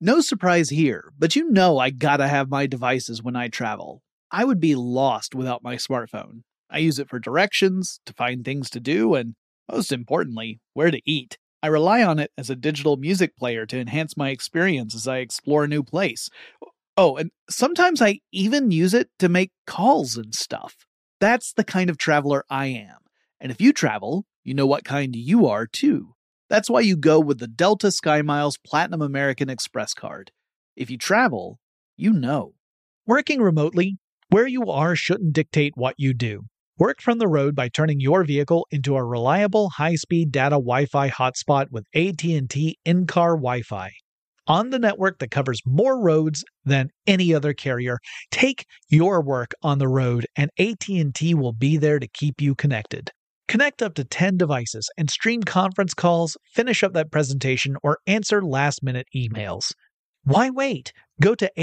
No surprise here, but you know I gotta have my devices when I travel. I would be lost without my smartphone. I use it for directions, to find things to do, and most importantly, where to eat. I rely on it as a digital music player to enhance my experience as I explore a new place. Oh, and sometimes I even use it to make calls and stuff. That's the kind of traveler I am. And if you travel, you know what kind you are too. That's why you go with the Delta SkyMiles Platinum American Express card. If you travel, you know. Working remotely, where you are shouldn't dictate what you do. Work from the road by turning your vehicle into a reliable high-speed data Wi-Fi hotspot with AT&T in-car Wi-Fi. On the network that covers more roads than any other carrier, take your work on the road and AT&T will be there to keep you connected. Connect up to 10 devices and stream conference calls, finish up that presentation, or answer last-minute emails. Why wait? Go to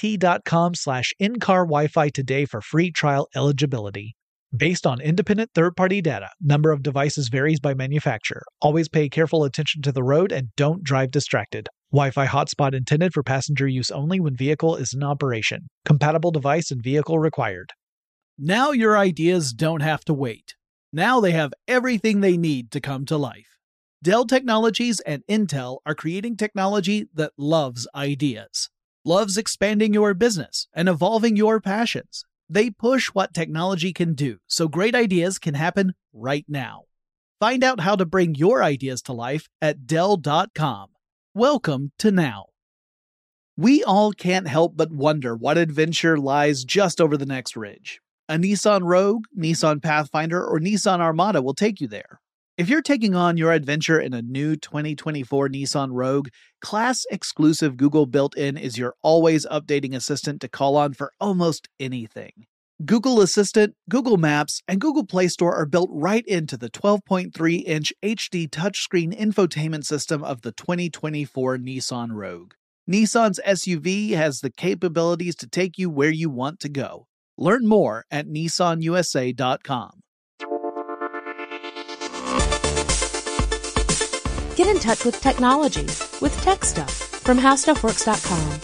att.com/in-car Wi-Fi today for free trial eligibility. Based on independent third-party data, number of devices varies by manufacturer. Always pay careful attention to the road and don't drive distracted. Wi-Fi hotspot intended for passenger use only when vehicle is in operation. Compatible device and vehicle required. Now your ideas don't have to wait. Now they have everything they need to come to life. Dell Technologies and Intel are creating technology that loves ideas, loves expanding your business and evolving your passions. They push what technology can do, so great ideas can happen right now. Find out how to bring your ideas to life at Dell.com. Welcome to now. We all can't help but wonder what adventure lies just over the next ridge. A Nissan Rogue, Nissan Pathfinder, or Nissan Armada will take you there. If you're taking on your adventure in a new 2024 Nissan Rogue, class-exclusive Google built-in is your always updating assistant to call on for almost anything. Google Assistant, Google Maps, and Google Play Store are built right into the 12.3-inch HD touchscreen infotainment system of the 2024 Nissan Rogue. Nissan's SUV has the capabilities to take you where you want to go. Learn more at nissanusa.com. Get in touch with technology with Tech Stuff from HowStuffWorks.com.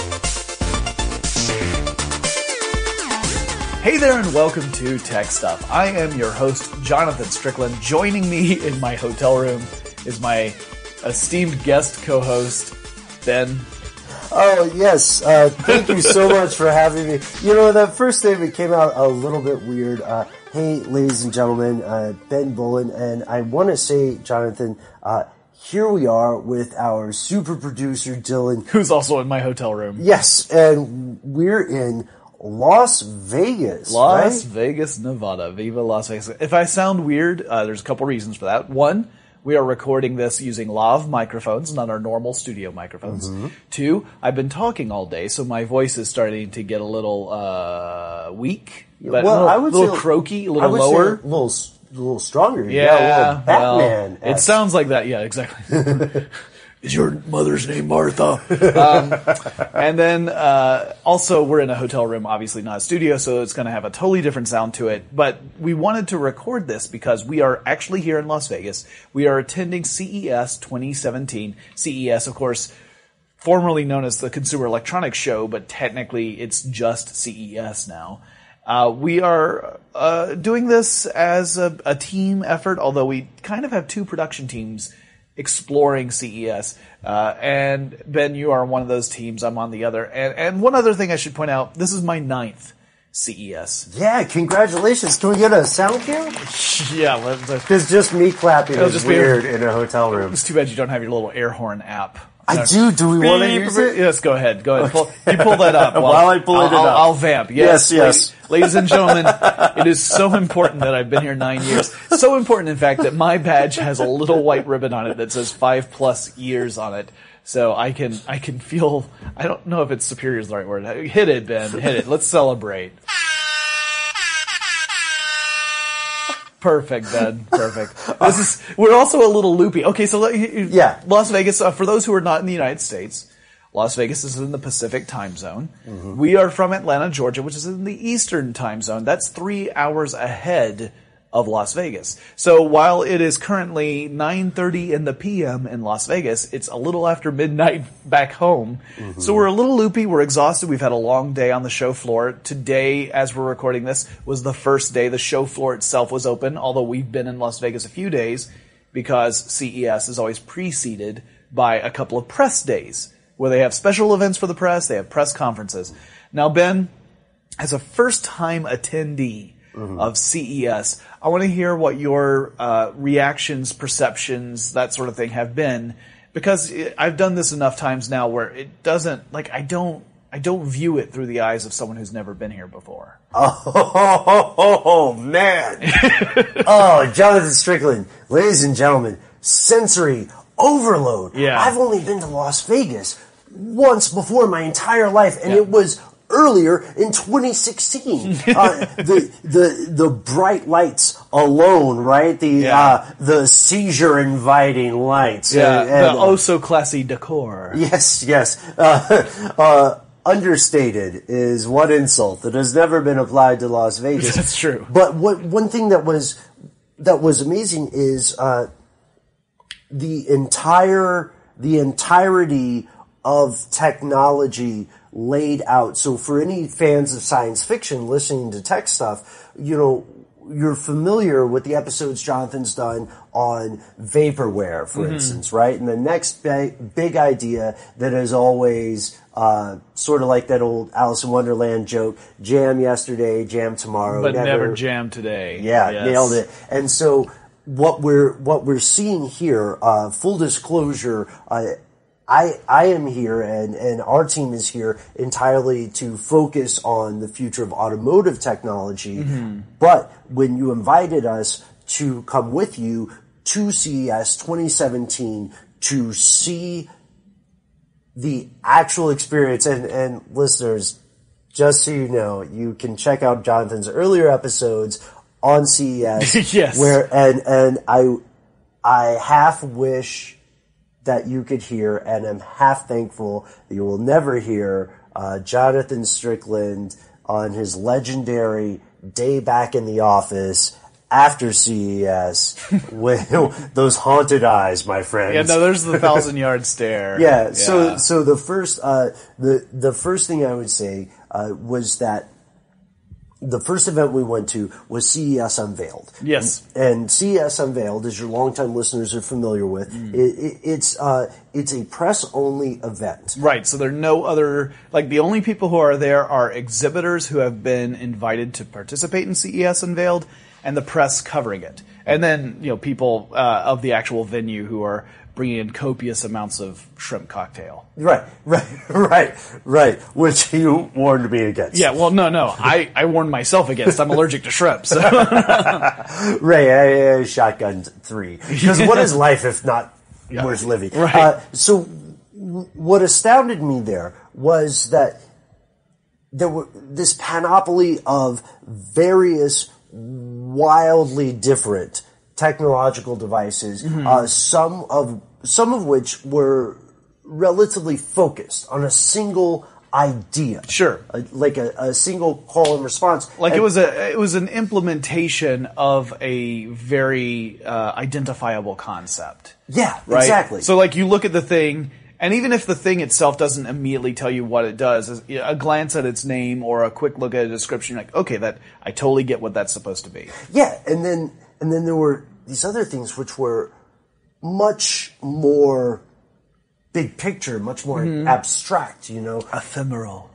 Hey there and welcome to Tech Stuff. I am your host, Jonathan Strickland. Joining me in my hotel room is my esteemed guest co-host, Ben. Oh, yes. Thank you so much for having me. You know, that first statement came out a little bit weird. Hey, ladies and gentlemen, Ben Bolin, and I want to say, Jonathan, here we are with our super producer, Dylan. Who's also in my hotel room. Yes, and we're in Las Vegas, Las right? Vegas, Nevada. Viva Las Vegas. If I sound weird, there's a couple reasons for that. One, we are recording this using lav microphones, not our normal studio microphones. Mm-hmm. Two, I've been talking all day, so my voice is starting to get a little weak. But well, a little croaky, a little lower. A little stronger. Yeah, a little Batman. Well, it sounds like that. Yeah, exactly. Is your mother's name Martha? And then also we're in a hotel room, obviously not a studio, so it's going to have a totally different sound to it. But we wanted to record this because we are actually here in Las Vegas. We are attending CES 2017. CES, of course, formerly known as the Consumer Electronics Show, but technically it's just CES now. We are doing this as a team effort, although we kind of have two production teams exploring CES. And Ben, you are one of those teams. I'm on the other. And one other thing I should point out, this is my 9th CES. Yeah, congratulations. Can we get a sound cue? Yeah. Because just me clapping is weird in a hotel room. It's too bad you don't have your little air horn app. I do. Do we want to use it? Yes, go ahead. Go ahead. You pull that up. While I pull it up. I'll vamp. Yes. Ladies and gentlemen, it is so important that I've been here 9 years. So important, in fact, that my badge has a little white ribbon on it that says 5+ years on it. So I can feel, I don't know if it's superior is the right word. Hit it, Ben. Hit it. Let's celebrate. Perfect, Ben. Perfect. We're also a little loopy. Okay, so Las Vegas, for those who are not in the United States, Las Vegas is in the Pacific time zone. Mm-hmm. We are from Atlanta, Georgia, which is in the Eastern time zone. That's 3 hours ahead of Las Vegas. So while it is currently 9:30 in the PM in Las Vegas, it's a little after midnight back home. Mm-hmm. So we're a little loopy, we're exhausted, we've had a long day on the show floor. Today, as we're recording this, was the first day the show floor itself was open, although we've been in Las Vegas a few days because CES is always preceded by a couple of press days where they have special events for the press, they have press conferences. Now, Ben, as a first-time attendee of CES, I want to hear what your reactions, perceptions, that sort of thing have been, because I've done this enough times now where it doesn't, like, I don't view it through the eyes of someone who's never been here before. Oh man. Oh, Jonathan Strickland, ladies and gentlemen, sensory overload. Yeah. I've only been to Las Vegas once before in my entire life, and it was earlier in 2016. The bright lights alone, right? The seizure inviting lights. Yeah. The oh so classy decor. Yes. Understated is one insult that has never been applied to Las Vegas. That's true. But one thing that was amazing is the entirety of technology laid out. So for any fans of science fiction listening to tech stuff, you're familiar with the episodes Jonathan's done on vaporware, for instance, right? And the next big idea that is always sort of like that old Alice in Wonderland joke, jam yesterday, jam tomorrow. But never jam today. Yeah, yes. Nailed it. And so what we're seeing here, full disclosure, I am here and our team is here entirely to focus on the future of automotive technology. But when you invited us to come with you to CES 2017 to see the actual experience, and listeners, just so you know, you can check out Jonathan's earlier episodes on CES. Yes. And I half wish that you could hear, and I'm half thankful that you will never hear Jonathan Strickland on his legendary day back in the office after CES with those haunted eyes, my friends. Yeah, no, there's the 1,000-yard stare. Yeah. So the first the first thing I would say was that the first event we went to was CES Unveiled. Yes. And CES Unveiled, as your longtime listeners are familiar with, it's a press-only event. Right, so there are no other, like the only people who are there are exhibitors who have been invited to participate in CES Unveiled and the press covering it. And then, people of the actual venue who are bringing in copious amounts of shrimp cocktail. Right. Which you warned me against. Yeah, well, no. I warned myself against. I'm allergic to shrimp. So. Ray, I shotgunned 3. Because what is life if not worth living? Right. So what astounded me there was that there were this panoply of various wildly different technological devices, some of which were relatively focused on a single idea. Sure. Like a single call and response. Like it was an implementation of a very identifiable concept. Yeah, right? Exactly. So like you look at the thing, and even if the thing itself doesn't immediately tell you what it does, a glance at its name or a quick look at a description, you're like, okay, I totally get what that's supposed to be. Yeah, and then there were these other things which were much more big picture, much more abstract, Ephemeral.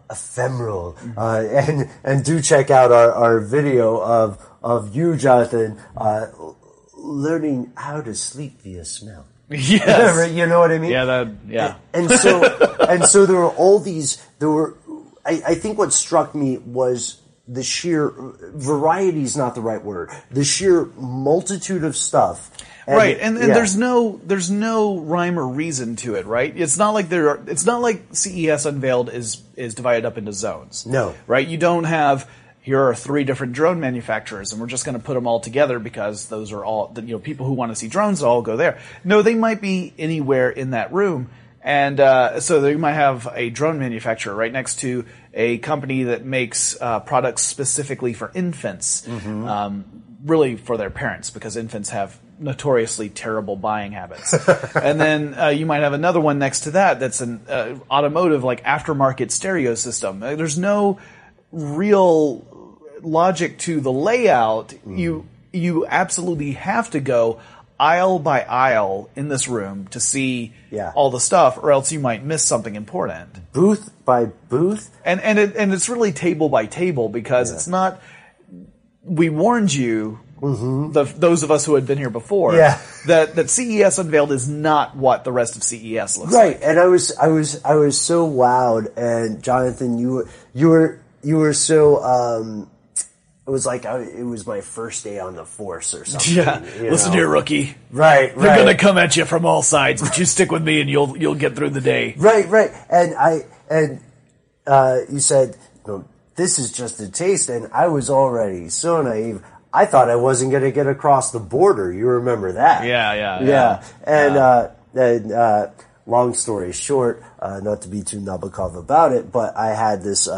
And do check out our video of you, Jonathan, learning how to sleep via smell. Yes. You know what I mean? Yeah, And so there were all these, I think what struck me was the sheer variety is not the right word. The sheer multitude of stuff. And there's no rhyme or reason to it, right? It's not like CES Unveiled is divided up into zones. No. Right? You don't have, here are 3 different drone manufacturers and we're just going to put them all together because those are all, people who want to see drones all go there. No, they might be anywhere in that room. And so you might have a drone manufacturer right next to a company that makes products specifically for infants. really for their parents, because infants have notoriously terrible buying habits. And then you might have another one next to that that's an automotive, like aftermarket stereo system. There's no real logic to the layout. You absolutely have to go aisle by aisle in this room to see all the stuff, or else you might miss something important. Booth by booth, and it's really table by table, because it's not. We warned you, those of us who had been here before, that CES Unveiled is not what the rest of CES looks like. Right, and I was so wowed, and Jonathan, you were so. It was like it was my first day on the force or something. Yeah, listen here, rookie. Right. They're gonna come at you from all sides, but you stick with me and you'll get through the day. Right. And you said, no, this is just a taste, and I was already so naive. I thought I wasn't gonna get across the border. You remember that? Yeah. And long story short, not to be too Nabokov about it, but I had this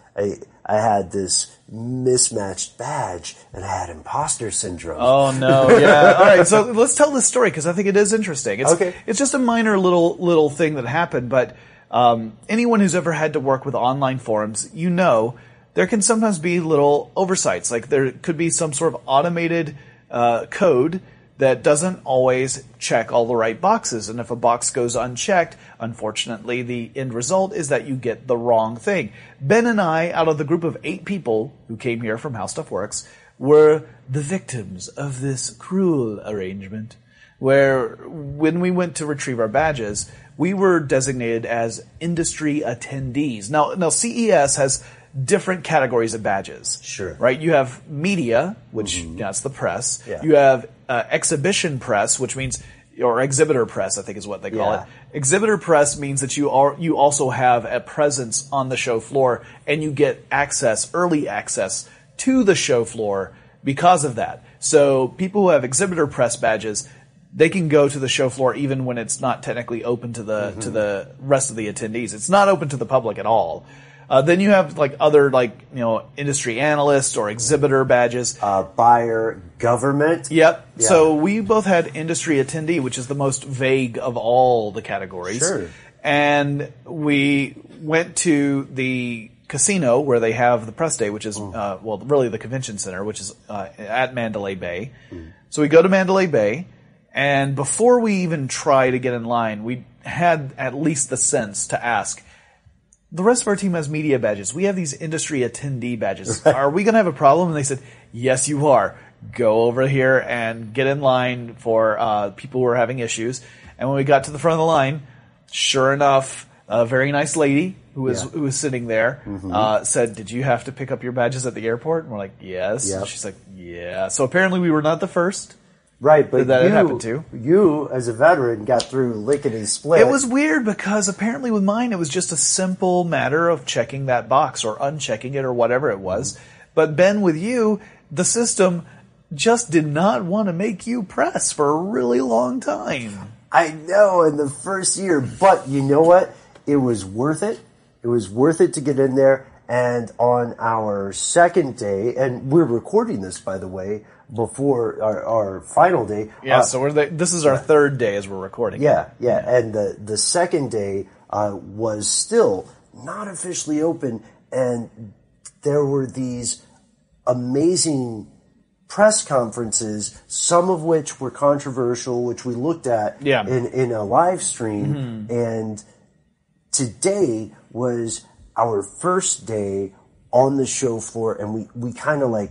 I had this mismatched badge, and I had imposter syndrome. Oh no, yeah. All right, so let's tell this story, because I think it is interesting. It's just a minor little thing that happened, but anyone who's ever had to work with online forums, there can sometimes be little oversights. Like there could be some sort of automated code that doesn't always check all the right boxes. And if a box goes unchecked, unfortunately, the end result is that you get the wrong thing. Ben and I, out of the group of 8 people who came here from How Stuff Works, were the victims of this cruel arrangement, where when we went to retrieve our badges, we were designated as industry attendees. Now CES has different categories of badges. Sure. Right? You have media, which that's the press. Yeah. You have exhibition press, which means, or exhibitor press, I think is what they call it. Exhibitor press means that you also have a presence on the show floor, and you get early access to the show floor because of that. So people who have exhibitor press badges, they can go to the show floor even when it's not technically open to the rest of the attendees. It's not open to the public at all. Then you have other industry analysts or exhibitor badges. Buyer, government. Yep. Yeah. So we both had industry attendee, which is the most vague of all the categories. Sure. And we went to the casino where they have the press day, which is really the convention center, which is at Mandalay Bay. So we go to Mandalay Bay, and before we even try to get in line, we had at least the sense to ask, the rest of our team has media badges. We have these industry attendee badges. Are we going to have a problem? And they said, yes, you are. Go over here and get in line for people who are having issues. And when we got to the front of the line, sure enough, a very nice lady who was sitting there said, did you have to pick up your badges at the airport? And we're like, yes. Yep. And she's like, yeah. So apparently we were not the first. Right, but that happened to. You, as a veteran, got through lickety split. It was weird because apparently with mine it was just a simple matter of checking that box or unchecking it or whatever it was. But Ben, with you, the system just did not want to make you press for a really long time. I know, in the first year, but you know what? It was worth it. It was worth it to get in there. And on our second day, and we're recording this, by the way, before our final day. Yeah, so this is our third day as we're recording. Yeah. And the second day was still not officially open, and there were these amazing press conferences, some of which were controversial, which we looked at in a live stream. And today was our first day on the show floor, and we kind of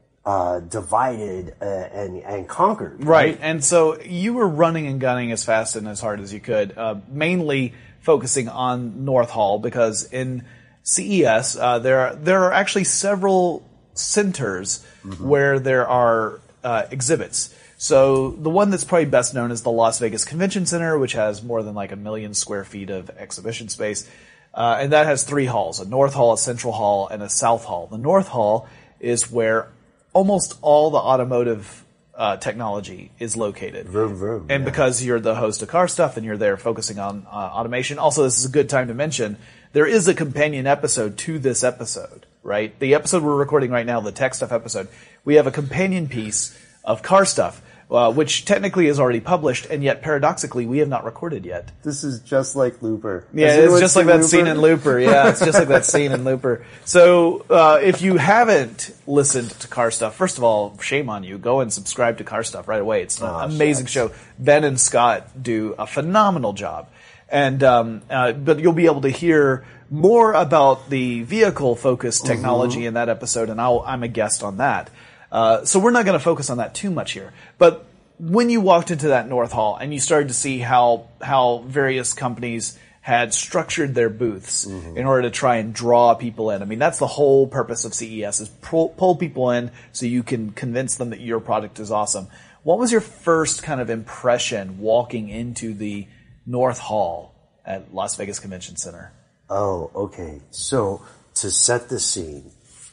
divided and conquered. Right. And so you were running and gunning as fast and as hard as you could, mainly focusing on North Hall, because in CES, there are actually several centers where there are exhibits. So the one that's probably best known is the Las Vegas Convention Center, which has more than 1 million square feet of exhibition space. And that has 3 halls, a North Hall, a Central Hall, and a South Hall. The North Hall is where almost all the automotive technology is located. Vroom, vroom, and because you're the host of Car Stuff and you're there focusing on automation. Also, this is a good time to mention, there is a companion episode to this episode. right? The episode we're recording right now, the Tech Stuff episode, we have a companion piece of Car Stuff, which technically is already published, and yet paradoxically we have not recorded yet. This is just like Looper. Yeah, it's just like that scene in Looper. Yeah, it's just like that scene in Looper. So if you haven't listened to Car Stuff, first of all, shame on you. Go and subscribe to Car Stuff right away. It's an amazing show. Ben and Scott do a phenomenal job. And but you'll be able to hear more about the vehicle-focused technology in that episode, and I'm a guest on that. So we're not going to focus on that too much here. But when you walked into that North Hall and you started to see how various companies had structured their booths in order to try and draw people in. I mean, that's the whole purpose of CES, is pull people in so you can convince them that your product is awesome. What was your first kind of impression walking into the North Hall at Las Vegas Convention Center? Oh, okay. So to set the scene,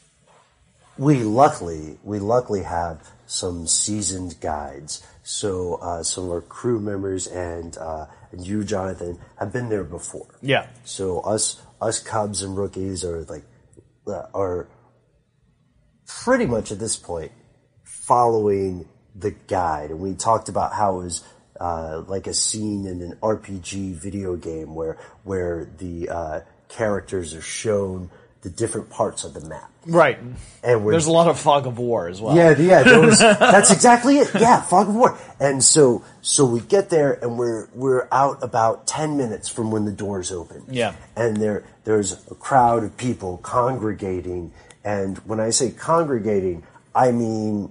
we luckily have some seasoned guides. So some of our crew members and you, Jonathan, have been there before. Yeah. So us cubs and rookies are pretty much at this point following the guide, and we talked about how it was like a scene in an RPG video game where the characters are shown the different parts of the map. Right. And there's a lot of fog of war as well. Yeah, that's exactly it. Yeah, fog of war. And so we get there and we're out about 10 minutes from when the doors open. Yeah. And there's a crowd of people congregating, and when I say congregating, I mean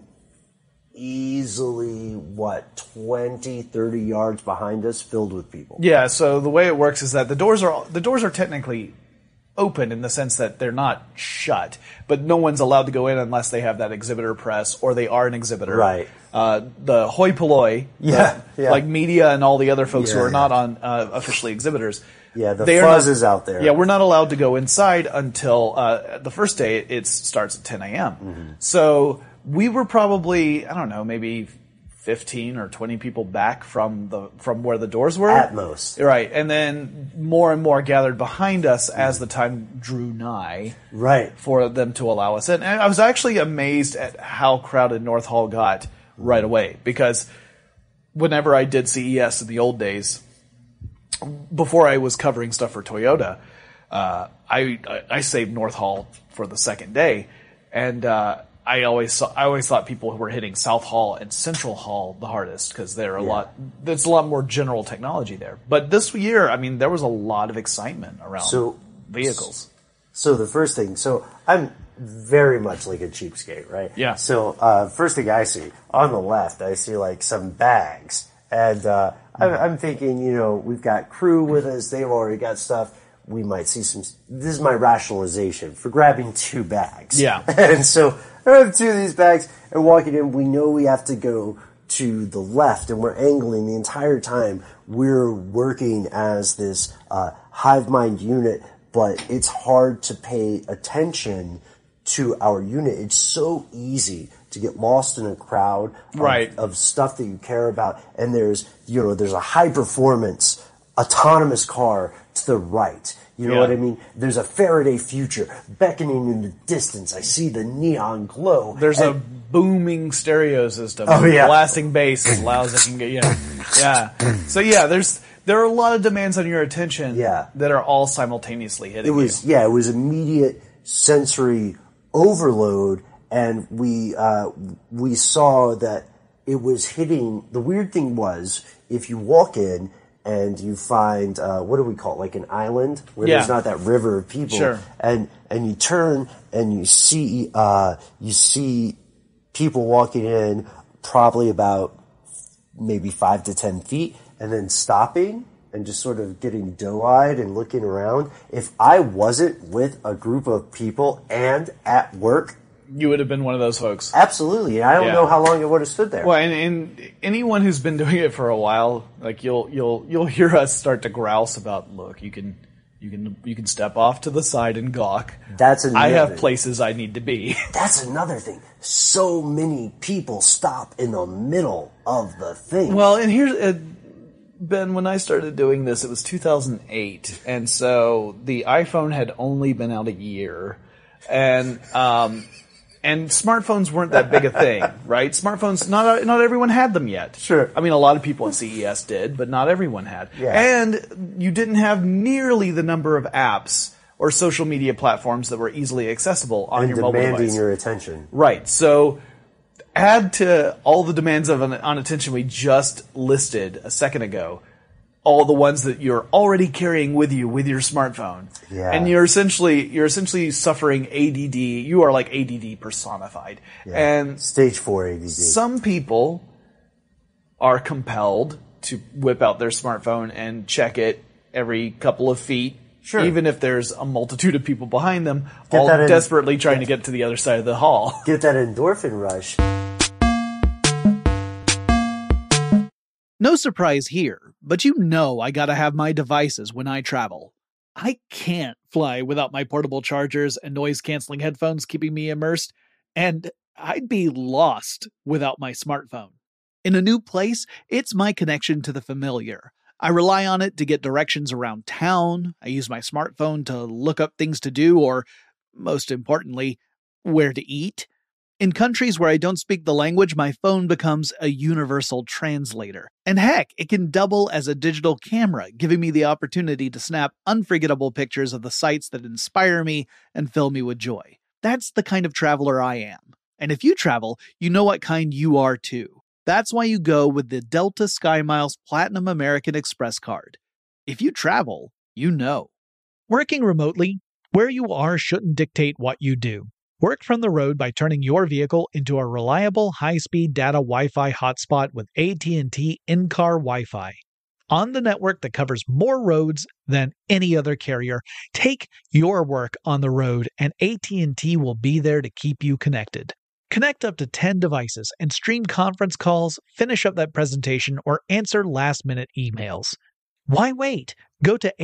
easily 20, 30 yards behind us filled with people. Yeah, so the way it works is that the doors are technically open in the sense that they're not shut, but no one's allowed to go in unless they have that exhibitor press or they are an exhibitor. Right. The hoi polloi, like media and all the other folks who are not on officially exhibitors. Yeah, the fuzz is out there. Yeah, we're not allowed to go inside until the first day. It starts at 10 a.m. So we were probably, I don't know, maybe 15 or 20 people back from where the doors were. At most. Right. And then more and more gathered behind us as the time drew nigh. Right. For them to allow us in. And I was actually amazed at how crowded North Hall got right away, because whenever I did CES in the old days, before I was covering stuff for Toyota, I saved North Hall for the second day, and I always thought people were hitting South Hall and Central Hall the hardest, because there's a lot more general technology there. But this year, I mean, there was a lot of excitement around vehicles. So the first thing, I'm very much like a cheapskate, right? Yeah. So first thing I see on the left, I see like some bags, and I'm thinking, we've got crew with us; they've already got stuff. We might see some. This is my rationalization for grabbing 2 bags. Yeah. And so I have 2 of these bags, and walking in, we know we have to go to the left, and we're angling the entire time. We're working as this hive mind unit, but it's hard to pay attention to our unit. It's so easy to get lost in a crowd of stuff that you care about, and there's a high performance autonomous car to the right. You know what I mean? There's a Faraday Future beckoning in the distance. I see the neon glow. There's a booming stereo system. Blasting bass as loud as it can get. Yeah. So there are a lot of demands on your attention that are all simultaneously hitting you. It was immediate sensory overload, and we saw that it was hitting. The weird thing was, if you walk in and you find, what do we call it, like an island where there's not that river of people. Sure. And you turn and you see people walking in probably about maybe 5 to 10 feet and then stopping and just sort of getting doe-eyed and looking around. If I wasn't with a group of people and at work, you would have been one of those folks. Absolutely. I don't know how long it would have stood there. Well, and anyone who's been doing it for a while, like you'll hear us start to grouse about, look, you can step off to the side and gawk. That's another I have thing. places I need to be. That's another thing. So many people stop in the middle of the thing. Well, and here's Ben, when I started doing this, it was 2008, and so the iPhone had only been out a year. And smartphones weren't that big a thing, right? Smartphones, not everyone had them yet. Sure. I mean, a lot of people at CES did, but not everyone had. Yeah. And you didn't have nearly the number of apps or social media platforms that were easily accessible on your mobile device. And demanding your attention. Right. So add to all the demands on attention we just listed a second ago, all the ones that you're already carrying with you with your smartphone. Yeah. And you're essentially suffering ADD. You are like ADD personified. Yeah. And Stage 4 ADD. some people are compelled to whip out their smartphone and check it every couple of feet. Sure. Even if there's a multitude of people behind them, Get all that desperately trying to get to the other side of the hall. Get that endorphin rush. No surprise here, but you know I gotta have my devices when I travel. I can't fly without my portable chargers and noise-canceling headphones keeping me immersed, and I'd be lost without my smartphone. In a new place, it's my connection to the familiar. I rely on it to get directions around town, I use my smartphone to look up things to do, or, most importantly, where to eat. In countries where I don't speak the language, my phone becomes a universal translator. And heck, it can double as a digital camera, giving me the opportunity to snap unforgettable pictures of the sights that inspire me and fill me with joy. That's the kind of traveler I am. And if you travel, you know what kind you are too. That's why you go with the Delta SkyMiles Platinum American Express card. If you travel, you know. Working remotely, where you are shouldn't dictate what you do. Work from the road by turning your vehicle into a reliable high-speed data Wi-Fi hotspot with AT&T in-car Wi-Fi. On the network that covers more roads than any other carrier, take your work on the road and AT&T will be there to keep you connected. Connect up to 10 devices and stream conference calls, finish up that presentation, or answer last-minute emails. Why wait? Go to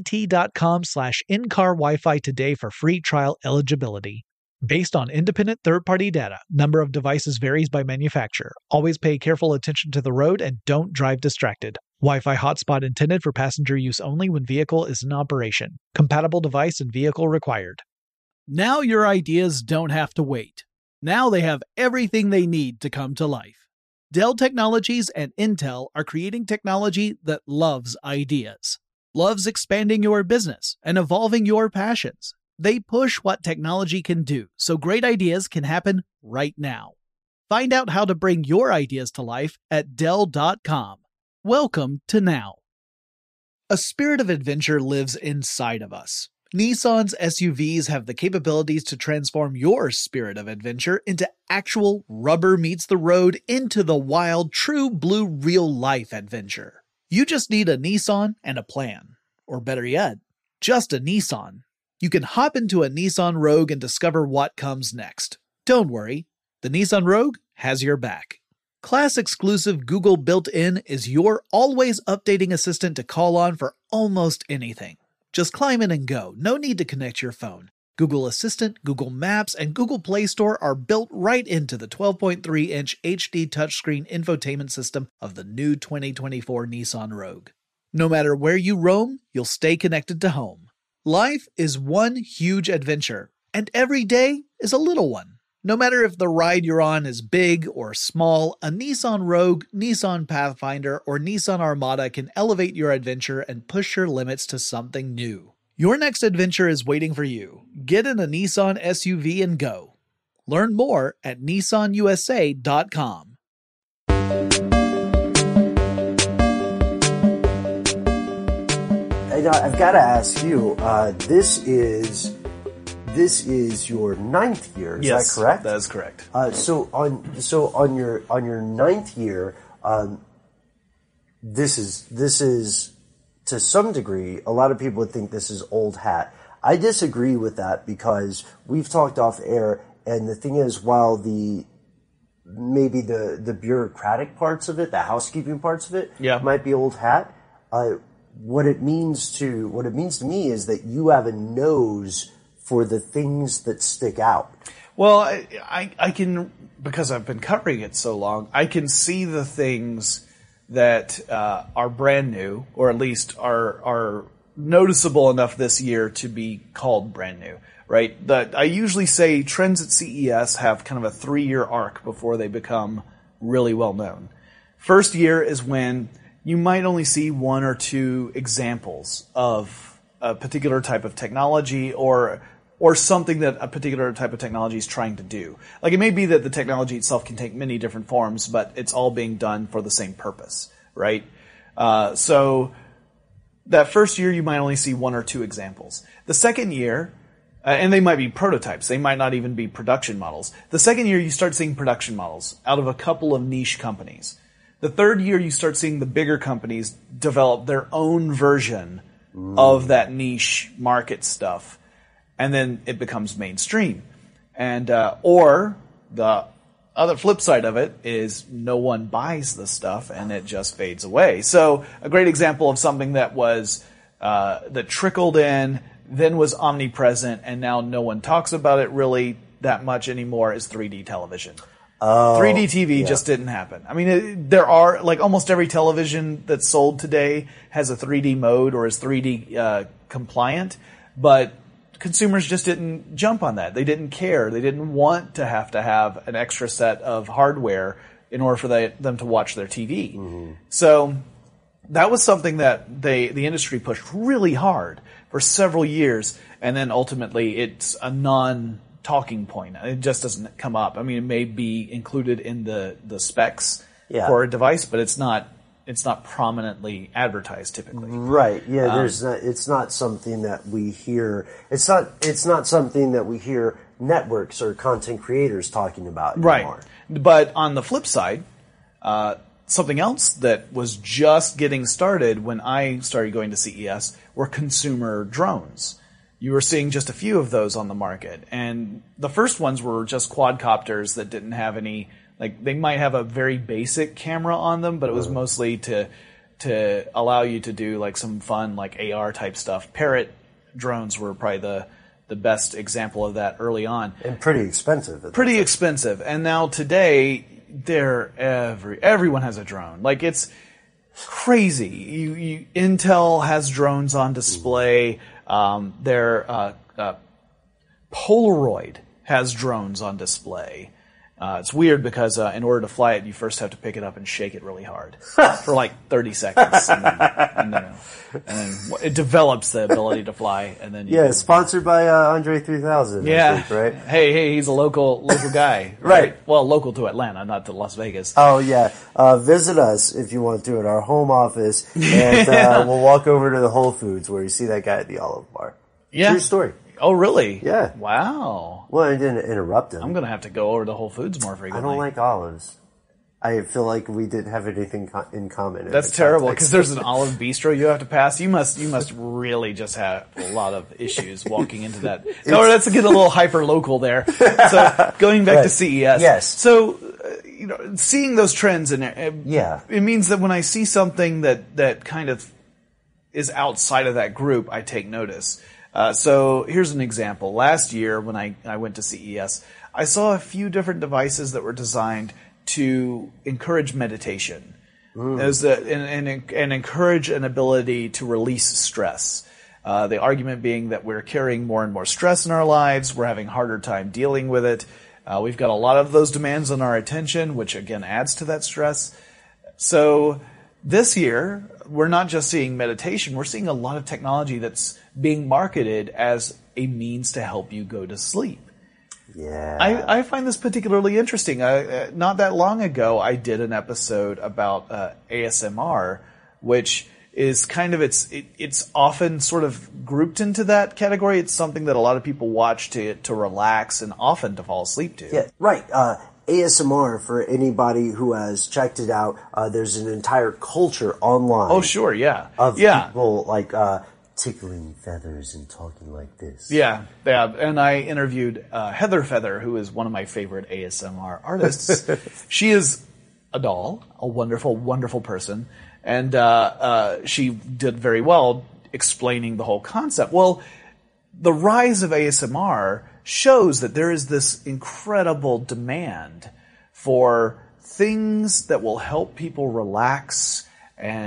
att.com/in-car Wi-Fi today for free trial eligibility. Based on independent third-party data, number of devices varies by manufacturer. Always pay careful attention to the road and don't drive distracted. Wi-Fi hotspot intended for passenger use only when vehicle is in operation. Compatible device and vehicle required. Now your ideas don't have to wait. Now they have everything they need to come to life. Dell Technologies and Intel are creating technology that loves ideas, loves expanding your business and evolving your passions. They push what technology can do so great ideas can happen right now. Find out how to bring your ideas to life at Dell.com. Welcome to Now. A spirit of adventure lives inside of us. Nissan's SUVs have the capabilities to transform your spirit of adventure into actual rubber meets the road into the wild, true blue real-life adventure. You just need a Nissan and a plan. Or better yet, just a Nissan. You can hop into a Nissan Rogue and discover what comes next. Don't worry, the Nissan Rogue has your back. Class-exclusive Google built-in is your always updating assistant to call on for almost anything. Just climb in and go, no need to connect your phone. Google Assistant, Google Maps, and Google Play Store are built right into the 12.3-inch HD touchscreen infotainment system of the new 2024 Nissan Rogue. No matter where you roam, you'll stay connected to home. Life is one huge adventure, and every day is a little one. No matter if the ride you're on is big or small, a Nissan Rogue, Nissan Pathfinder, or Nissan Armada can elevate your adventure and push your limits to something new. Your next adventure is waiting for you. Get in a Nissan SUV and go. Learn more at nissanusa.com. I've got to ask you, this is your 9th year, is that correct? That is correct. So on your 9th year, this is to some degree, a lot of people would think this is old hat. I disagree with that because we've talked off air, and the thing is, while maybe the bureaucratic parts of it, the housekeeping parts of it, might be old hat. What it means to me is that you have a nose for the things that stick out. Well, I can, because I've been covering it so long, I can see the things that are brand new, or at least are noticeable enough this year to be called brand new, right? I usually say trends at CES have kind of a 3-year arc before they become really well known. First year is when you might only see 1 or 2 examples of a particular type of technology or something that a particular type of technology is trying to do. Like, it may be that the technology itself can take many different forms, but it's all being done for the same purpose, right? So that first year, you might only see 1 or 2 examples. The second year, and they might be prototypes. They might not even be production models. The second year, you start seeing production models out of a couple of niche companies. The third year, you start seeing the bigger companies develop their own version of that niche market stuff. And then it becomes mainstream. And, or the other flip side of it is no one buys the stuff and it just fades away. So a great example of something that was, that trickled in, then was omnipresent, and now no one talks about it really that much anymore is 3D television. 3D TV just didn't happen. I mean, there are, like, almost every television that's sold today has a 3D mode or is 3D compliant, but consumers just didn't jump on that. They didn't care. They didn't want to have an extra set of hardware in order for them to watch their TV. Mm-hmm. So that was something that the industry pushed really hard for several years, and then ultimately it's a non-talking point. It just doesn't come up. I mean, it may be included in the specs for a device, but it's not prominently advertised typically. Right. Yeah. It's not something that we hear. It's not something that we hear networks or content creators talking about anymore. Right. But on the flip side, something else that was just getting started when I started going to CES were consumer drones. You were seeing just a few of those on the market, and the first ones were just quadcopters that didn't have any. Like, they might have a very basic camera on them, but it was mostly to allow you to do, like, some fun, like, AR type stuff. Parrot drones were probably the best example of that early on. And pretty expensive. Pretty expensive. And now today, everyone has a drone. Like, it's crazy. Intel has drones on display. Polaroid has drones on display. It's weird because in order to fly it, you first have to pick it up and shake it really hard for like 30 seconds, and then it develops the ability to fly. And then sponsored by Andre 3000. Yeah, I think, right? Hey, he's a local guy, right? Well, local to Atlanta, not to Las Vegas. Oh yeah, visit us if you want to at our home office, and we'll walk over to the Whole Foods where you see that guy at the Olive Bar. Yeah, true story. Oh, really? Yeah. Wow. Well, I didn't interrupt him. I'm going to have to go over to Whole Foods more frequently. I don't like olives. I feel like we didn't have anything in common. That's terrible, because there's an olive bistro you have to pass. You must really just have a lot of issues walking into that. No, that's to get a little hyper local there. So going back to CES. Yes. So, seeing those trends it means that when I see something that kind of is outside of that group, I take notice. So here's an example. Last year when I went to CES, I saw a few different devices that were designed to encourage meditation and encourage an ability to release stress. The argument being that we're carrying more and more stress in our lives. We're having a harder time dealing with it. We've got a lot of those demands on our attention, which again adds to that stress. So this year, we're not just seeing meditation, we're seeing a lot of technology that's being marketed as a means to help you go to sleep. Yeah. I find this particularly interesting. Not that long ago, I did an episode about ASMR, which is kind of, it's often sort of grouped into that category. It's something that a lot of people watch to relax and often to fall asleep to. Yeah, right. ASMR, for anybody who has checked it out, there's an entire culture online. Oh, sure, yeah. Of people like tickling feathers and talking like this. Yeah. And I interviewed Heather Feather, who is one of my favorite ASMR artists. She is a doll, a wonderful, wonderful person, and she did very well explaining the whole concept. Well, the rise of ASMR shows that there is this incredible demand for things that will help people relax and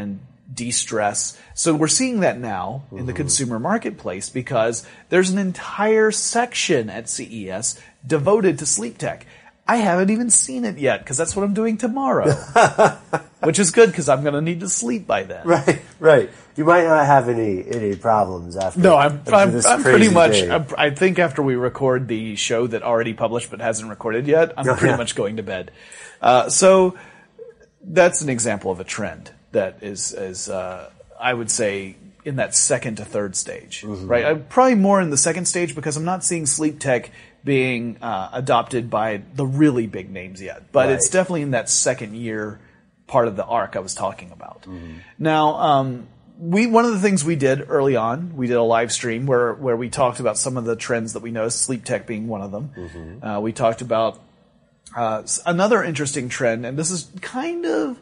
de-stress. So we're seeing that now in the consumer marketplace because there's an entire section at CES devoted to sleep tech. I haven't even seen it yet because that's what I'm doing tomorrow, which is good because I'm going to need to sleep by then. Right. You might not have any problems after. No, I'm this pretty crazy much. day. I think after we record the show that already published but hasn't recorded yet, I'm pretty much going to bed. So that's an example of a trend that is I would say in that second to third stage, right? I'm probably more in the second stage because I'm not seeing sleep tech being adopted by the really big names yet, but it's definitely in that second year part of the arc I was talking about. Now, one of the things we did early on, we did a live stream where we talked about some of the trends that we noticed, sleep tech being one of them. We talked about another interesting trend, and this is kind of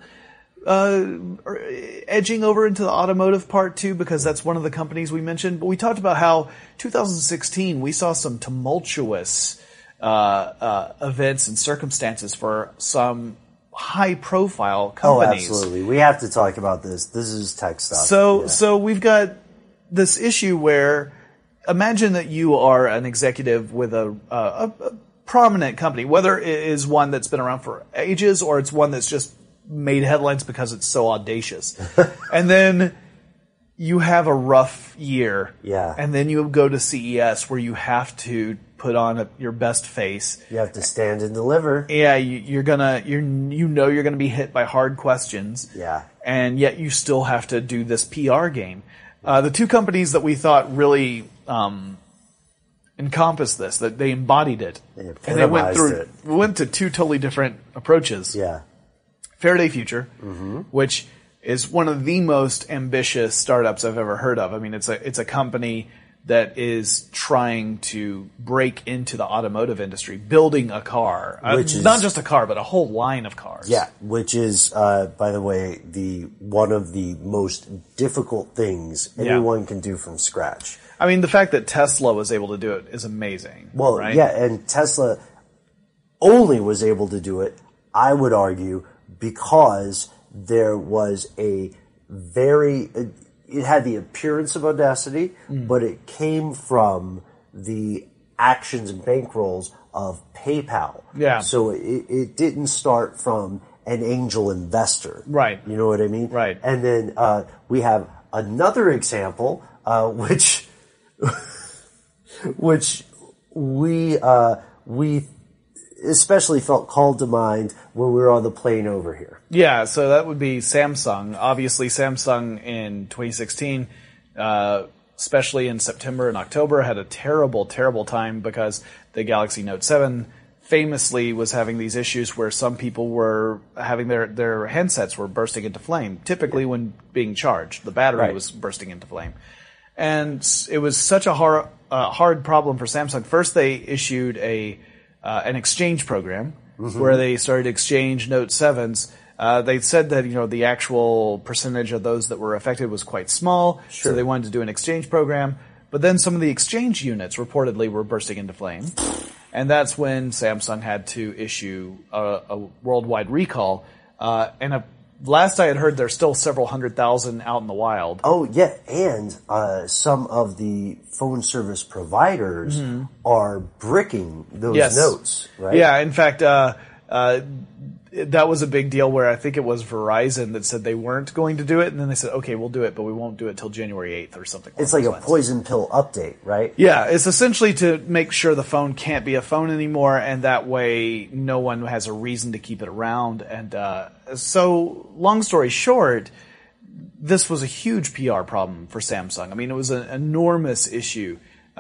edging over into the automotive part too, because that's one of the companies we mentioned. But we talked about how 2016 we saw some tumultuous events and circumstances for some high-profile companies. Oh, absolutely. We have to talk about this. This is tech stuff. So we've got this issue where imagine that you are an executive with a prominent company, whether it is one that's been around for ages or it's one that's just made headlines because it's so audacious. And then you have a rough year. Yeah. And then you go to CES where you have to put on your best face. You have to stand and deliver. Yeah, you're gonna be hit by hard questions. Yeah. And yet you still have to do this PR game. The two companies that we thought really encompassed this, that they embodied it, and they went to two totally different approaches. Yeah. Faraday Future, which is one of the most ambitious startups I've ever heard of. I mean, it's a company that is trying to break into the automotive industry, building a car, not just a car, but a whole line of cars. Yeah, which is, by the way, one of the most difficult things anyone can do from scratch. I mean, the fact that Tesla was able to do it is amazing. Well, right? Yeah, and Tesla only was able to do it, I would argue, because there was it had the appearance of audacity, but it came from the actions and bankrolls of PayPal. Yeah. So it didn't start from an angel investor. Right. You know what I mean? Right. And then we have another example, which we especially felt called to mind when we were on the plane over here. Yeah, so that would be Samsung. Obviously, Samsung in 2016, especially in September and October, had a terrible, terrible time because the Galaxy Note 7 famously was having these issues where some people were having their handsets were bursting into flame, typically when being charged. The battery was bursting into flame. And it was such a hard problem for Samsung. First, they issued an exchange program where they started to exchange Note 7s. They said that, the actual percentage of those that were affected was quite small, so they wanted to do an exchange program. But then some of the exchange units reportedly were bursting into flame. And that's when Samsung had to issue a worldwide recall. Last I had heard, there's still several 100,000 out in the wild. Oh, yeah, and some of the phone service providers are bricking those notes, right? Yeah, in fact, that was a big deal where I think it was Verizon that said they weren't going to do it, and then they said, okay, we'll do it, but we won't do it till January 8th or something. It's like a poison pill update, right? Yeah, it's essentially to make sure the phone can't be a phone anymore, and that way no one has a reason to keep it around. And so, long story short, this was a huge PR problem for Samsung. I mean, it was an enormous issue.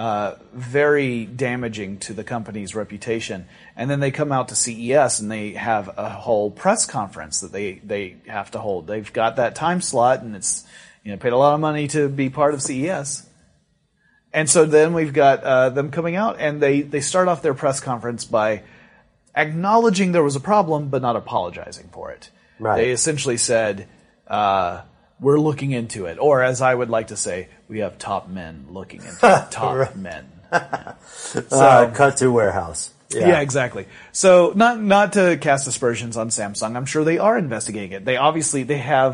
Very damaging to the company's reputation. And then they come out to CES and they have a whole press conference that they have to hold. They've got that time slot and it's, paid a lot of money to be part of CES. And so then we've got them coming out and they start off their press conference by acknowledging there was a problem but not apologizing for it. Right. They essentially said, we're looking into it. Or as I would like to say, we have top men looking into it. Top men. Cut to warehouse. Yeah, exactly. So not to cast aspersions on Samsung. I'm sure they are investigating it. They have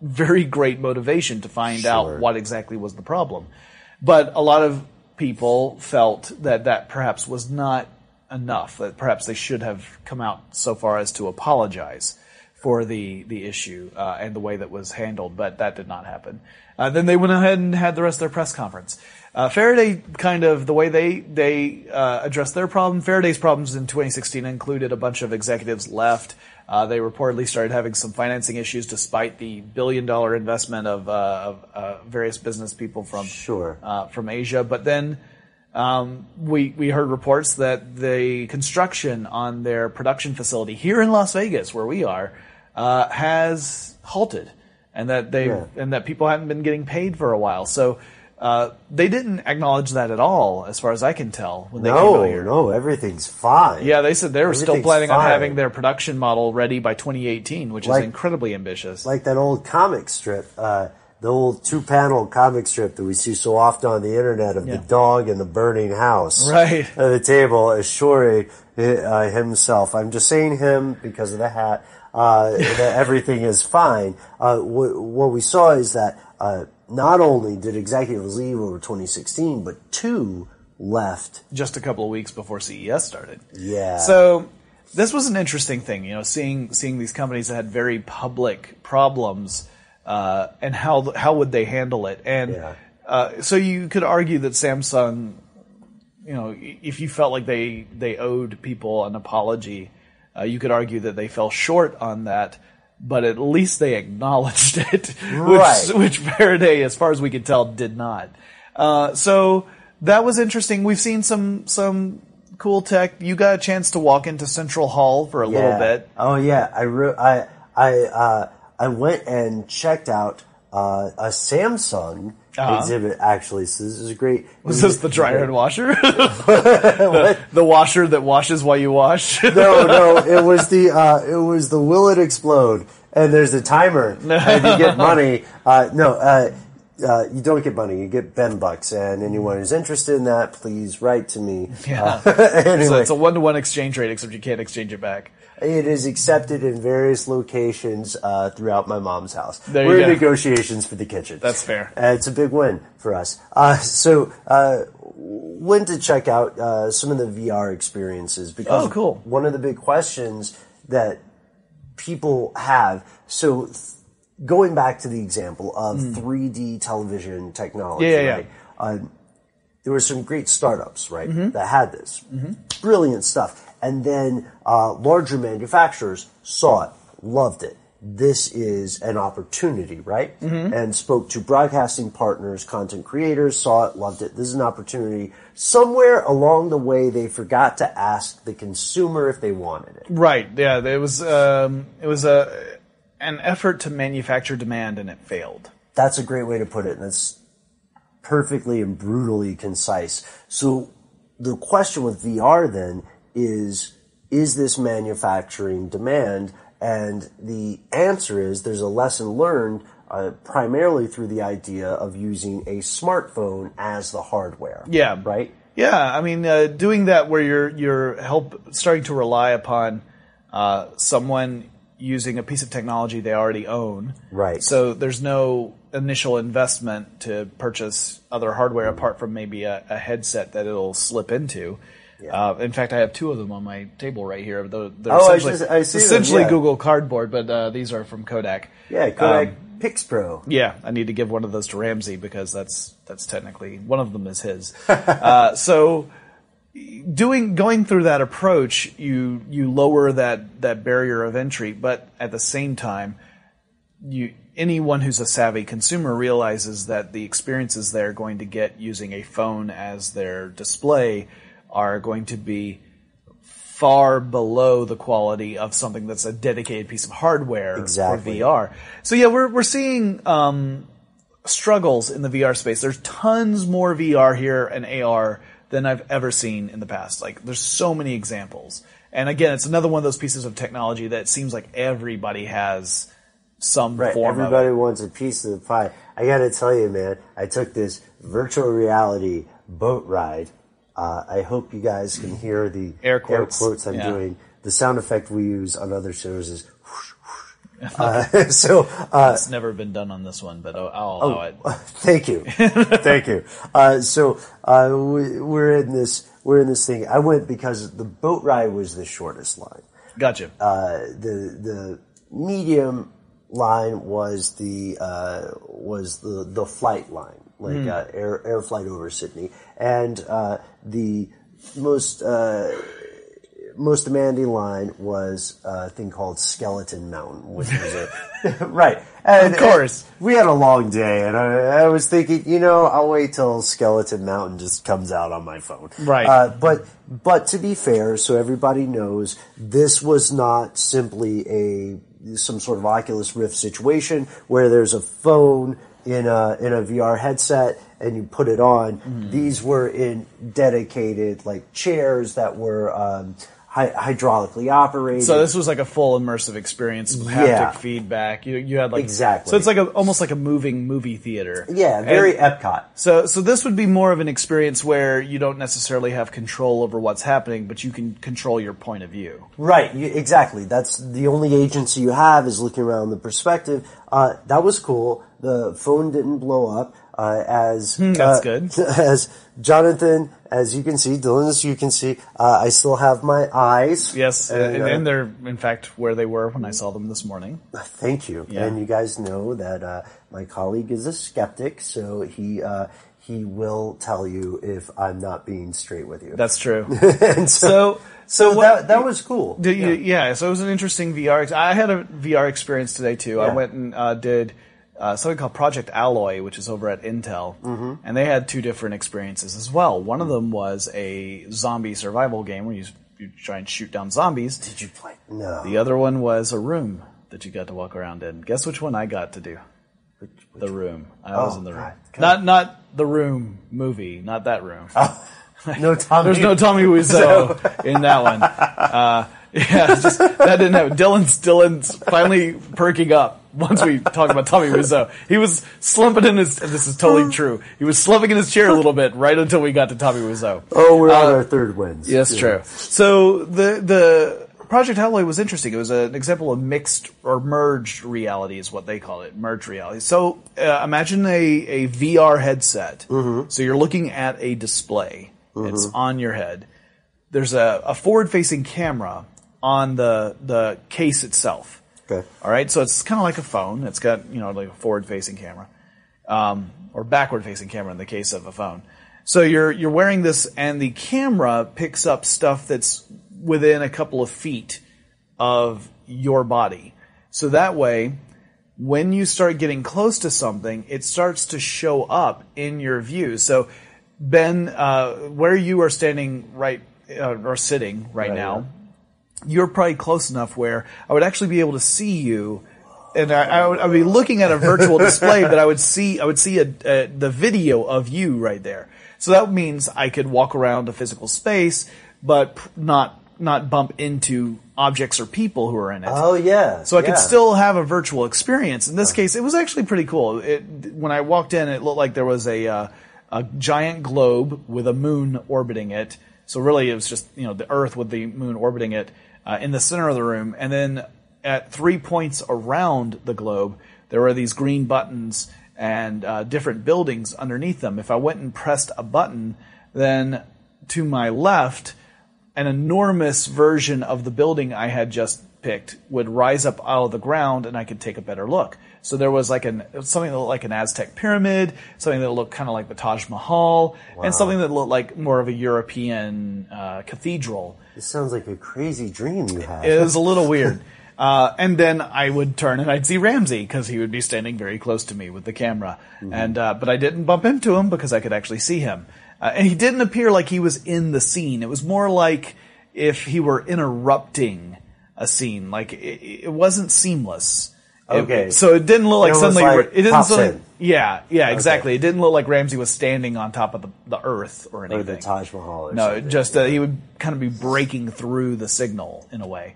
very great motivation to find out Sure. what exactly was the problem. But a lot of people felt that perhaps was not enough, that perhaps they should have come out so far as to apologize for the issue and the way that was handled, but that did not happen. Then they went ahead and had the rest of their press conference. Faraday, kind of the way they addressed their problem, Faraday's problems in 2016 included a bunch of executives left. They reportedly started having some financing issues despite the billion-dollar investment of various business people from Asia. But then we heard reports that the construction on their production facility here in Las Vegas, where we are, has halted, and that people haven't been getting paid for a while. So they didn't acknowledge that at all, as far as I can tell, when they came out here. No, everything's fine. Yeah, they said they were still Everything's planning on fine. having their production model ready by 2018, which is incredibly ambitious. Like that old comic strip, the old 2-panel comic strip that we see so often on the internet of the dog in the burning house. Right. At the table, assuring himself, I'm just saying him because of the hat, that everything is fine. What we saw is that not only did executives leave over 2016, but 2 left just a couple of weeks before CES started. Yeah. So this was an interesting thing, seeing these companies that had very public problems, and how would they handle it? And so you could argue that Samsung, if you felt like they owed people an apology, you could argue that they fell short on that. But at least they acknowledged it, which Faraday, as far as we could tell, did not. So that was interesting. We've seen some cool tech. You got a chance to walk into Central Hall for a little bit. Oh yeah, I went and checked out a Samsung exhibit. Actually, so this is great. Was this the dryer and washer? the washer that washes while you wash? No, it was the Will It Explode, and there's a timer, and you get money. You don't get money. You get Ben bucks, and anyone who's interested in that, please write to me. Yeah. Anyway, So it's a 1-to-1 exchange rate, except you can't exchange it back. it is accepted in various locations throughout my mom's house. We're in negotiations for the kitchen. That's fair. It's a big win for us. So went to check out some of the VR experiences because cool. One of the big questions that people have. So going back to the example of 3D television technology, right? There were some great startups, right, that had this. Brilliant stuff. And then larger manufacturers saw it, loved it. This is an opportunity, right? And spoke to broadcasting partners, content creators, saw it, loved it. This is an opportunity. Somewhere along the way, they forgot to ask the consumer if they wanted it. Right. Yeah. It was an effort to manufacture demand, and it failed. That's a great way to put it. And that's perfectly and brutally concise. So the question with VR then is this manufacturing demand? And the answer is there's a lesson learned primarily through the idea of using a smartphone as the hardware. Yeah. Right? Yeah. I mean, doing that where you're starting to rely upon someone using a piece of technology they already own. Right. So there's no initial investment to purchase other hardware apart from maybe a headset that it'll slip into. Yeah. In fact, I have 2 of them on my table right here. They're I see essentially them, yeah. Google Cardboard, but these are from Kodak. Yeah, Kodak PixPro. Yeah, I need to give one of those to Ramsey because that's technically one of them is his. So going through that approach, you lower that barrier of entry, but at the same time, anyone who's a savvy consumer realizes that the experiences they're going to get using a phone as their display are going to be far below the quality of something that's a dedicated piece of hardware for VR. So yeah, we're seeing struggles in the VR space. There's tons more VR here and AR than I've ever seen in the past. Like, there's so many examples. And again, it's another one of those pieces of technology that seems like everybody has some form Everybody of it. wants a piece of the pie. I gotta tell you, man, I took this virtual reality boat ride. I hope you guys can hear the air quotes I'm doing. The sound effect we use on other shows is whoosh, whoosh. It's never been done on this one, but I'll allow it. Thank you. Thank you. We're in this thing. I went because the boat ride was the shortest line. Gotcha. The medium line was the flight line, like air flight over Sydney, and the most demanding line was a thing called Skeleton Mountain, which was right. And, of course. And we had a long day, and I was thinking, I'll wait till Skeleton Mountain just comes out on my phone. Right. But to be fair, so everybody knows, this was not simply some sort of Oculus Rift situation where there's a phone in a VR headset and you put it on. These were in dedicated like chairs that were hydraulically operated. So this was like a full immersive experience with haptic feedback. You had like exactly. So it's like almost like a moving movie theater. Yeah, very Epcot. So this would be more of an experience where you don't necessarily have control over what's happening, but you can control your point of view. Right, exactly. That's the only agency you have is looking around the perspective. That was cool. The phone didn't blow up. That's good. As Jonathan, as you can see, Dylan, as you can see, I still have my eyes. Yes, and they're in fact where they were when I saw them this morning. Thank you. Yeah. And you guys know that my colleague is a skeptic, so he will tell you if I'm not being straight with you. That's true. And so that was cool. So it was an interesting VR. I had a VR experience today too. Yeah. I went and did something called Project Alloy, which is over at Intel, and they had two different experiences as well. One of them was a zombie survival game where you try and shoot down zombies. Did you play? No. The other one was a room that you got to walk around in. Guess which one I got to do? The Room. I was in the Room. Not the Room movie, not that Room. Oh, no Tommy. There's no Tommy Wiseau in that one. That didn't happen. Dylan's finally perking up once we talk about Tommy Wiseau. He was slumping in his, this is totally true, he was slumping in his chair a little bit right until we got to Tommy Wiseau. Oh, we're on our third wins. Yes, true. So the Project Alloy was interesting. It was an example of mixed or merged reality is what they call it, merged reality. So imagine a VR headset. So you're looking at a display. It's on your head. There's a forward-facing camera on the case itself. Okay. All right. So it's kind of like a phone. It's got like a forward-facing camera, or backward-facing camera in the case of a phone. So you're wearing this, and the camera picks up stuff that's within a couple of feet of your body. So that way, when you start getting close to something, it starts to show up in your view. So, Ben, where you are standing or sitting right now, you're probably close enough where I would actually be able to see you, and I would be looking at a virtual display, but I would see the video of you right there. So that means I could walk around a physical space, but not bump into objects or people who are in it. Oh, yeah. So I could still have a virtual experience. In this case, it was actually pretty cool. When I walked in, it looked like there was a giant globe with a moon orbiting it. So really it was just, the Earth with the moon orbiting it in the center of the room. And then at 3 points around the globe, there were these green buttons and different buildings underneath them. If I went and pressed a button, then to my left, an enormous version of the building I had just picked would rise up out of the ground, and I could take a better look. So there was something that looked like an Aztec pyramid, something that looked kind of like the Taj Mahal, and something that looked like more of a European cathedral. This sounds like a crazy dream you had. It was a little weird. And then I would turn and I'd see Ramsey because he would be standing very close to me with the camera. And but I didn't bump into him because I could actually see him. And he didn't appear like he was in the scene. It was more like if he were interrupting a scene. Like it wasn't seamless. Okay. So it didn't look like suddenly it didn't in. Yeah, exactly. It didn't look like Ramsey was standing on top of the earth or anything. Or the Taj Mahal or no, something. just he would kind of be breaking through the signal in a way.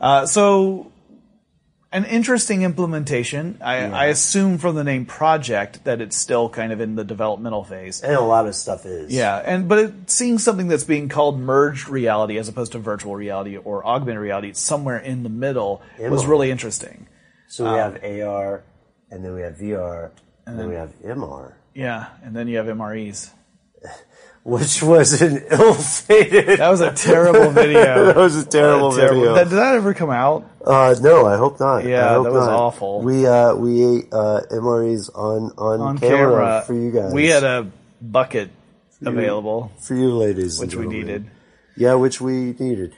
So an interesting implementation. I assume from the name Project that it's still kind of in the developmental phase. And a lot of stuff is. Yeah, but seeing something that's being called merged reality as opposed to virtual reality or augmented reality, it's somewhere in the middle, was really interesting. So we have AR, and then we have VR, and then we have MR. Yeah, and then you have MREs. Which was an ill-fated... That was a terrible video. That was a terrible video. Did that ever come out? No, I hope not. Yeah, that was awful. We ate MREs on camera for you guys. We had a bucket available. For you ladies. Which we needed. Yeah, which we needed.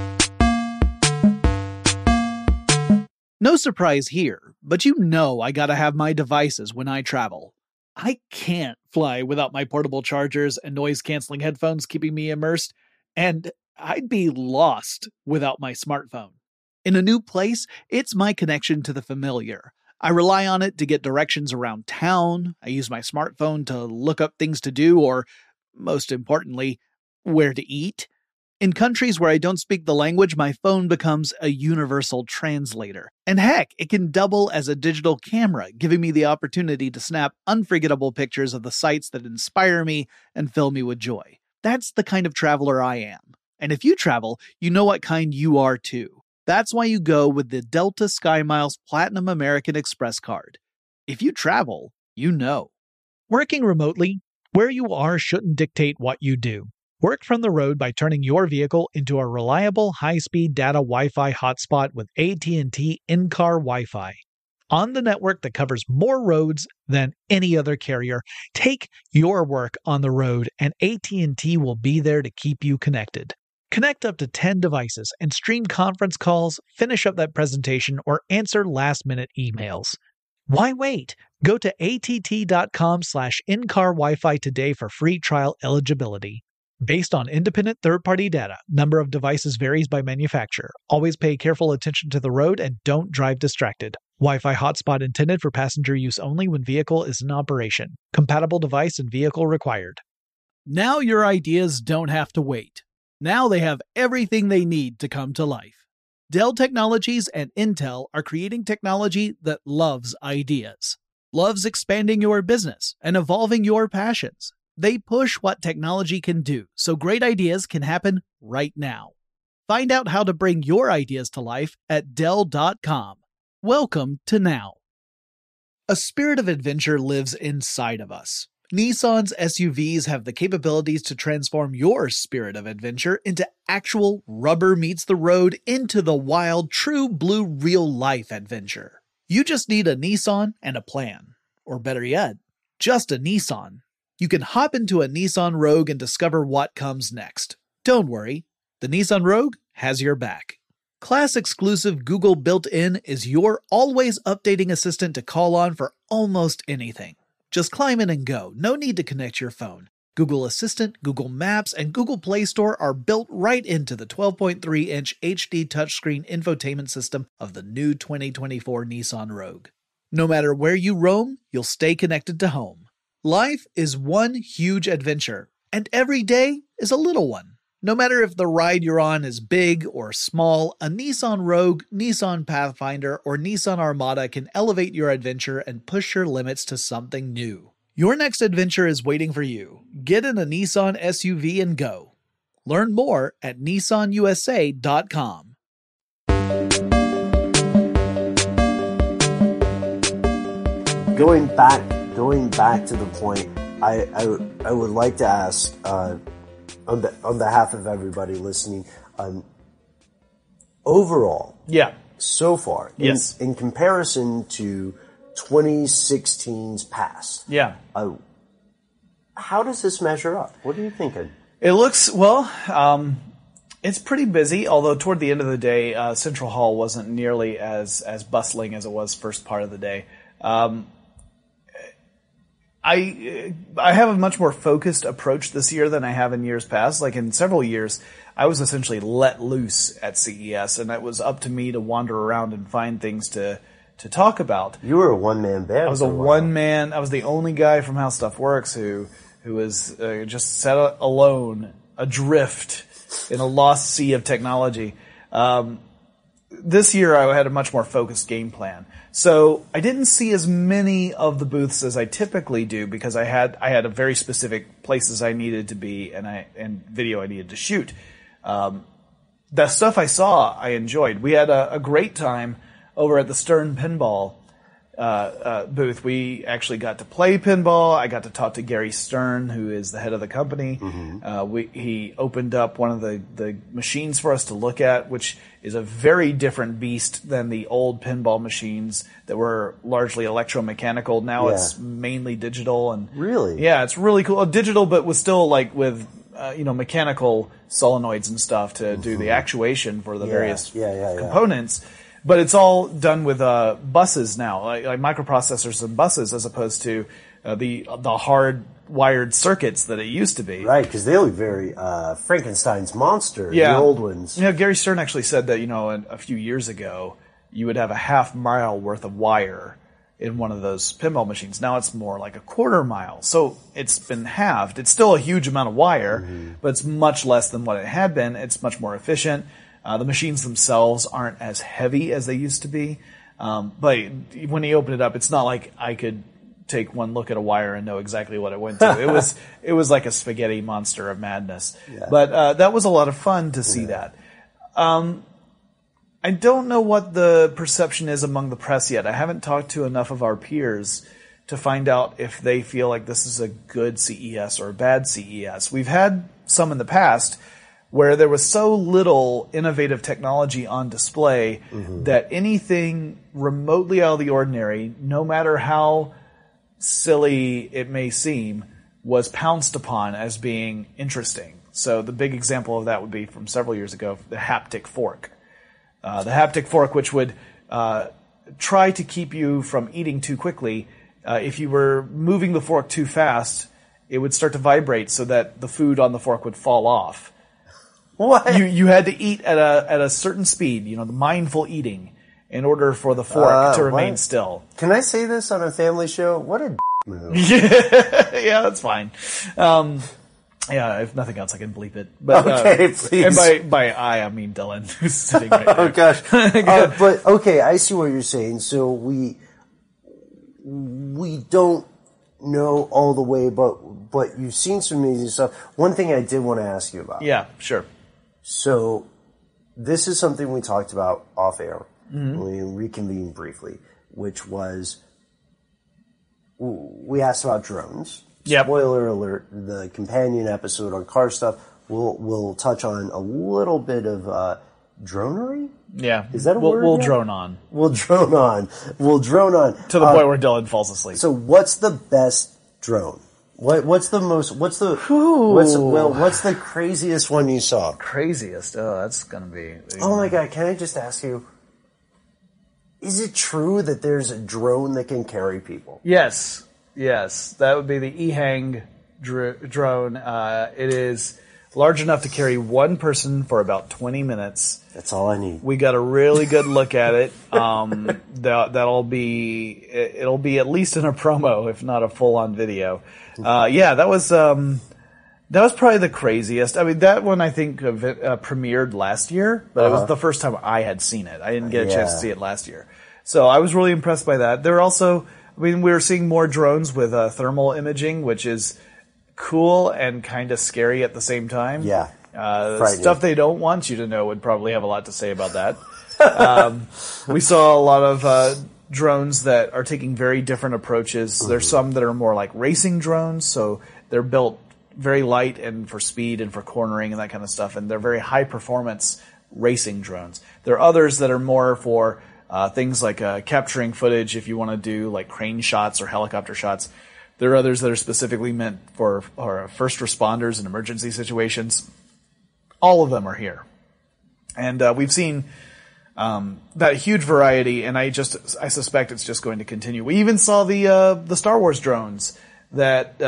No surprise here, but you know I gotta have my devices when I travel. I can't fly without my portable chargers and noise-canceling headphones keeping me immersed, and I'd be lost without my smartphone. In a new place, it's my connection to the familiar. I rely on it to get directions around town, I use my smartphone to look up things to do, or, most importantly, where to eat. In countries where I don't speak the language, my phone becomes a universal translator. And heck, it can double as a digital camera, giving me the opportunity to snap unforgettable pictures of the sights that inspire me and fill me with joy. That's the kind of traveler I am. And if you travel, you know what kind you are too. That's why you go with the Delta SkyMiles Platinum American Express card. If you travel, you know. Working remotely, where you are shouldn't dictate what you do. Work from the road by turning your vehicle into a reliable high-speed data Wi-Fi hotspot with AT&T in-car Wi-Fi. On the network that covers more roads than any other carrier, take your work on the road and AT&T will be there to keep you connected. Connect up to 10 devices and stream conference calls, finish up that presentation, or answer last-minute emails. Why wait? Go to att.com/in-car Wi-Fi today for free trial eligibility. Based on independent third-party data, number of devices varies by manufacturer. Always pay careful attention to the road and don't drive distracted. Wi-Fi hotspot intended for passenger use only when vehicle is in operation. Compatible device and vehicle required. Now your ideas don't have to wait. Now they have everything they need to come to life. Dell Technologies and Intel are creating technology that loves ideas. Loves expanding your business and evolving your passions. They push what technology can do, so great ideas can happen right now. Find out how to bring your ideas to life at Dell.com. Welcome to Now. A spirit of adventure lives inside of us. Nissan's SUVs have the capabilities to transform your spirit of adventure into actual rubber meets the road into the wild, true blue real-life adventure. You just need a Nissan and a plan. Or better yet, just a Nissan. You can hop into a Nissan Rogue and discover what comes next. Don't worry, the Nissan Rogue has your back. Class-exclusive Google built-in is your always updating assistant to call on for almost anything. Just climb in and go, no need to connect your phone. Google Assistant, Google Maps, and Google Play Store are built right into the 12.3-inch HD touchscreen infotainment system of the new 2024 Nissan Rogue. No matter where you roam, you'll stay connected to home. Life is one huge adventure, and every day is a little one. No matter if the ride you're on is big or small, a Nissan Rogue, Nissan Pathfinder, or Nissan Armada can elevate your adventure and push your limits to something new. Your next adventure is waiting for you. Get in a Nissan SUV and go. Learn more at nissanusa.com. Going back to the point, I would like to ask, on behalf of everybody listening, overall, so far, in comparison to 2016's past, how does this measure up? What are you thinking? It looks, it's pretty busy, although toward the end of the day, Central Hall wasn't nearly as bustling as it was first part of the day. I have a much more focused approach this year than I have in years past. Like in several years, I was essentially let loose at CES, and it was up to me to wander around and find things to talk about. You were a one-man band. I was a one-man. I was the only guy from How Stuff Works who was just set alone, adrift in a lost sea of technology. This year, I had a much more focused game plan. So I didn't see as many of the booths as I typically do because I had a very specific places I needed to be and video I needed to shoot. The stuff I saw, I enjoyed. We had a great time over at the Stern Pinball booth, we actually got to play pinball. I got to talk to Gary Stern, who is the head of the company. He opened up one of the machines for us to look at, which is a very different beast than the old pinball machines that were largely electromechanical. Now it's mainly digital. And Really? Yeah, it's really cool. Digital, but was still like with mechanical solenoids and stuff to do the actuation for the various components. But it's all done with buses now, like microprocessors and buses, as opposed to the hard wired circuits that it used to be. Right, because they look very Frankenstein's monster, the old ones. Gary Stern actually said that, a few years ago, you would have a half-mile worth of wire in one of those pinball machines. Now it's more like a quarter mile. So it's been halved. It's still a huge amount of wire, but it's much less than what it had been. It's much more efficient. The machines themselves aren't as heavy as they used to be. But when he opened it up, it's not like I could take one look at a wire and know exactly what it went to. It was like a spaghetti monster of madness. Yeah. But that was a lot of fun to see that. I don't know what the perception is among the press yet. I haven't talked to enough of our peers to find out if they feel like this is a good CES or a bad CES. We've had some in the past where there was so little innovative technology on display that anything remotely out of the ordinary, no matter how silly it may seem, was pounced upon as being interesting. So the big example of that would be from several years ago, the haptic fork. The haptic fork, which would try to keep you from eating too quickly. If you were moving the fork too fast, it would start to vibrate so that the food on the fork would fall off. What? You had to eat at a certain speed, the mindful eating, in order for the fork to remain still. Can I say this on a family show? What a move. Yeah, that's fine. If nothing else, I can bleep it. But, okay, please. And by I mean Dylan, who's sitting right there. Oh, gosh. But, okay, I see what you're saying. So we don't know all the way, but you've seen some amazing stuff. One thing I did want to ask you about. Yeah, sure. So this is something we talked about off air. We reconvened briefly, which was we asked about drones. Yep. Spoiler alert, the companion episode on car stuff will touch on a little bit of dronery? Yeah. Is that a word? We'll drone on. We'll drone on. To the point where Dylan falls asleep. So what's the best drone? What's the craziest one you saw? Craziest? Oh, that's gonna be... Oh my god, can I just ask you, is it true that there's a drone that can carry people? Yes, that would be the EHang drone. It is large enough to carry one person for about 20 minutes. That's all I need. We got a really good look at it. It'll be at least in a promo, if not a full-on video. That was probably the craziest. I mean, that one I think premiered last year, but it was the first time I had seen it. I didn't get a chance to see it last year. So I was really impressed by that. There are also, we were seeing more drones with thermal imaging, which is cool and kind of scary at the same time. Yeah. Stuff they don't want you to know would probably have a lot to say about that. We saw a lot of drones that are taking very different approaches. There's some that are more like racing drones, so they're built very light and for speed and for cornering and that kind of stuff, and they're very high performance racing drones. There are others that are more for things like capturing footage if you want to do like crane shots or helicopter shots. There are others that are specifically meant for first responders in emergency situations. All of them are here. And we've seen that huge variety, and I suspect it's just going to continue. We even saw the Star Wars drones that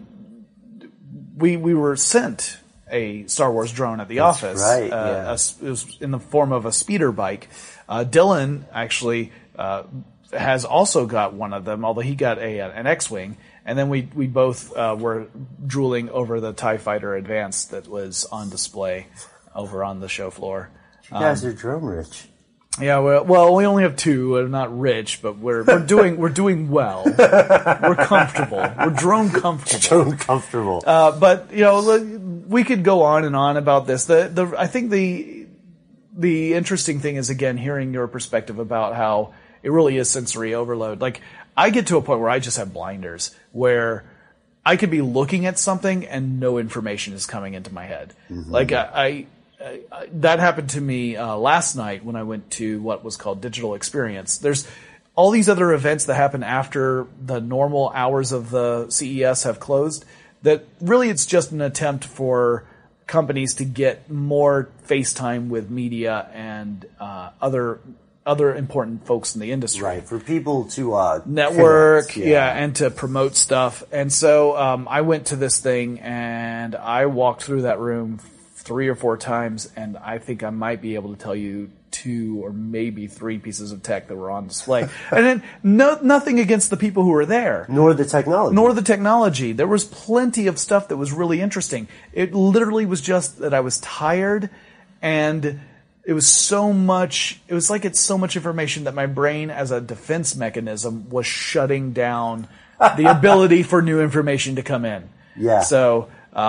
we were sent a Star Wars drone at the office. Right, yeah. It was in the form of a speeder bike. Dylan actually has also got one of them, although he got an X-Wing. And then we both were drooling over the TIE Fighter Advance that was on display over on the show floor. You guys are drone rich. Yeah, well, we only have two. We're not rich, but we're doing well. We're comfortable. We're drone comfortable. Drone comfortable. But we could go on and on about this. I think the interesting thing is, again, hearing your perspective about how it really is sensory overload. Like, I get to a point where I just have blinders, where I could be looking at something and no information is coming into my head. Like, I that happened to me last night when I went to what was called Digital Experience. There's all these other events that happen after the normal hours of the CES have closed, that really it's just an attempt for companies to get more face time with media and other important folks in the industry. Right, for people to network, connect, and to promote stuff. And so I went to this thing and I walked through that room 3 or 4 times, and I think I might be able to tell you 2 or maybe 3 pieces of tech that were on display. And then nothing against the people who were there. Nor the technology. There was plenty of stuff that was really interesting. It literally was just that I was tired, and it was so much information that my brain as a defense mechanism was shutting down the ability for new information to come in. Yeah. So,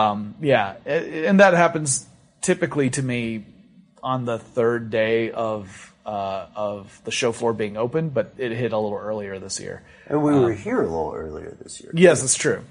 and that happens typically to me on the 3rd day of the show floor being open, but it hit a little earlier this year. And we were here a little earlier this year. Yes, that's true.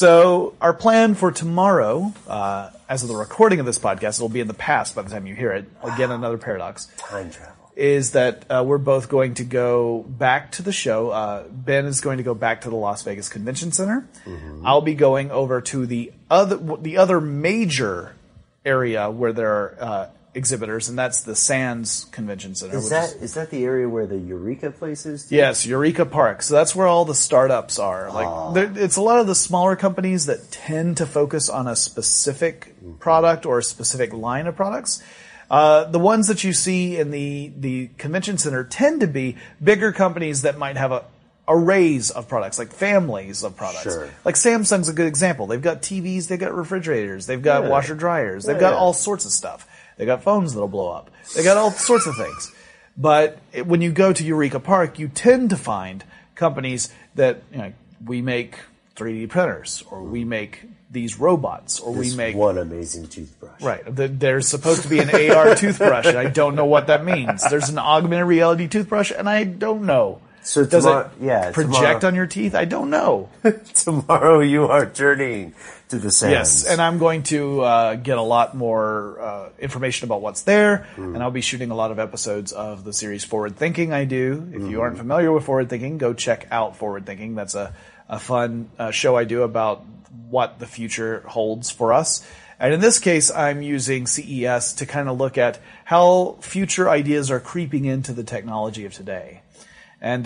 So our plan for tomorrow, as of the recording of this podcast, it'll be in the past by the time you hear it. Again, another paradox. Time travel. Is that we're both going to go back to the show. Ben is going to go back to the Las Vegas Convention Center. I'll be going over to the other major area where there are exhibitors, and that's the Sands Convention Center. Is that the area where the Eureka place is? Too? Yes, Eureka Park. So that's where all the startups are. Like, it's a lot of the smaller companies that tend to focus on a specific product or a specific line of products. The ones that you see in the convention center tend to be bigger companies that might have arrays of products, like families of products. Sure. Like Samsung's a good example. They've got TVs, they've got refrigerators, they've got washer dryers, they've got all sorts of stuff. They got phones that'll blow up. They got all sorts of things. But when you go to Eureka Park, you tend to find companies that, we make 3D printers, or we make these robots, or we make one amazing toothbrush. Right. There's supposed to be an AR toothbrush, and I don't know what that means. There's an augmented reality toothbrush, and I don't know. So does it project on your teeth? I don't know. Tomorrow you are journeying to the Sands. Yes, and I'm going to get a lot more information about what's there, and I'll be shooting a lot of episodes of the series Forward Thinking I do. If you aren't familiar with Forward Thinking, go check out Forward Thinking. That's a fun show I do about what the future holds for us. And in this case, I'm using CES to kind of look at how future ideas are creeping into the technology of today. And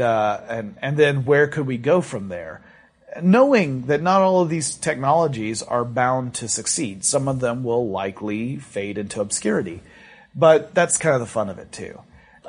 then where could we go from there? Knowing that not all of these technologies are bound to succeed. Some of them will likely fade into obscurity. But that's kind of the fun of it too.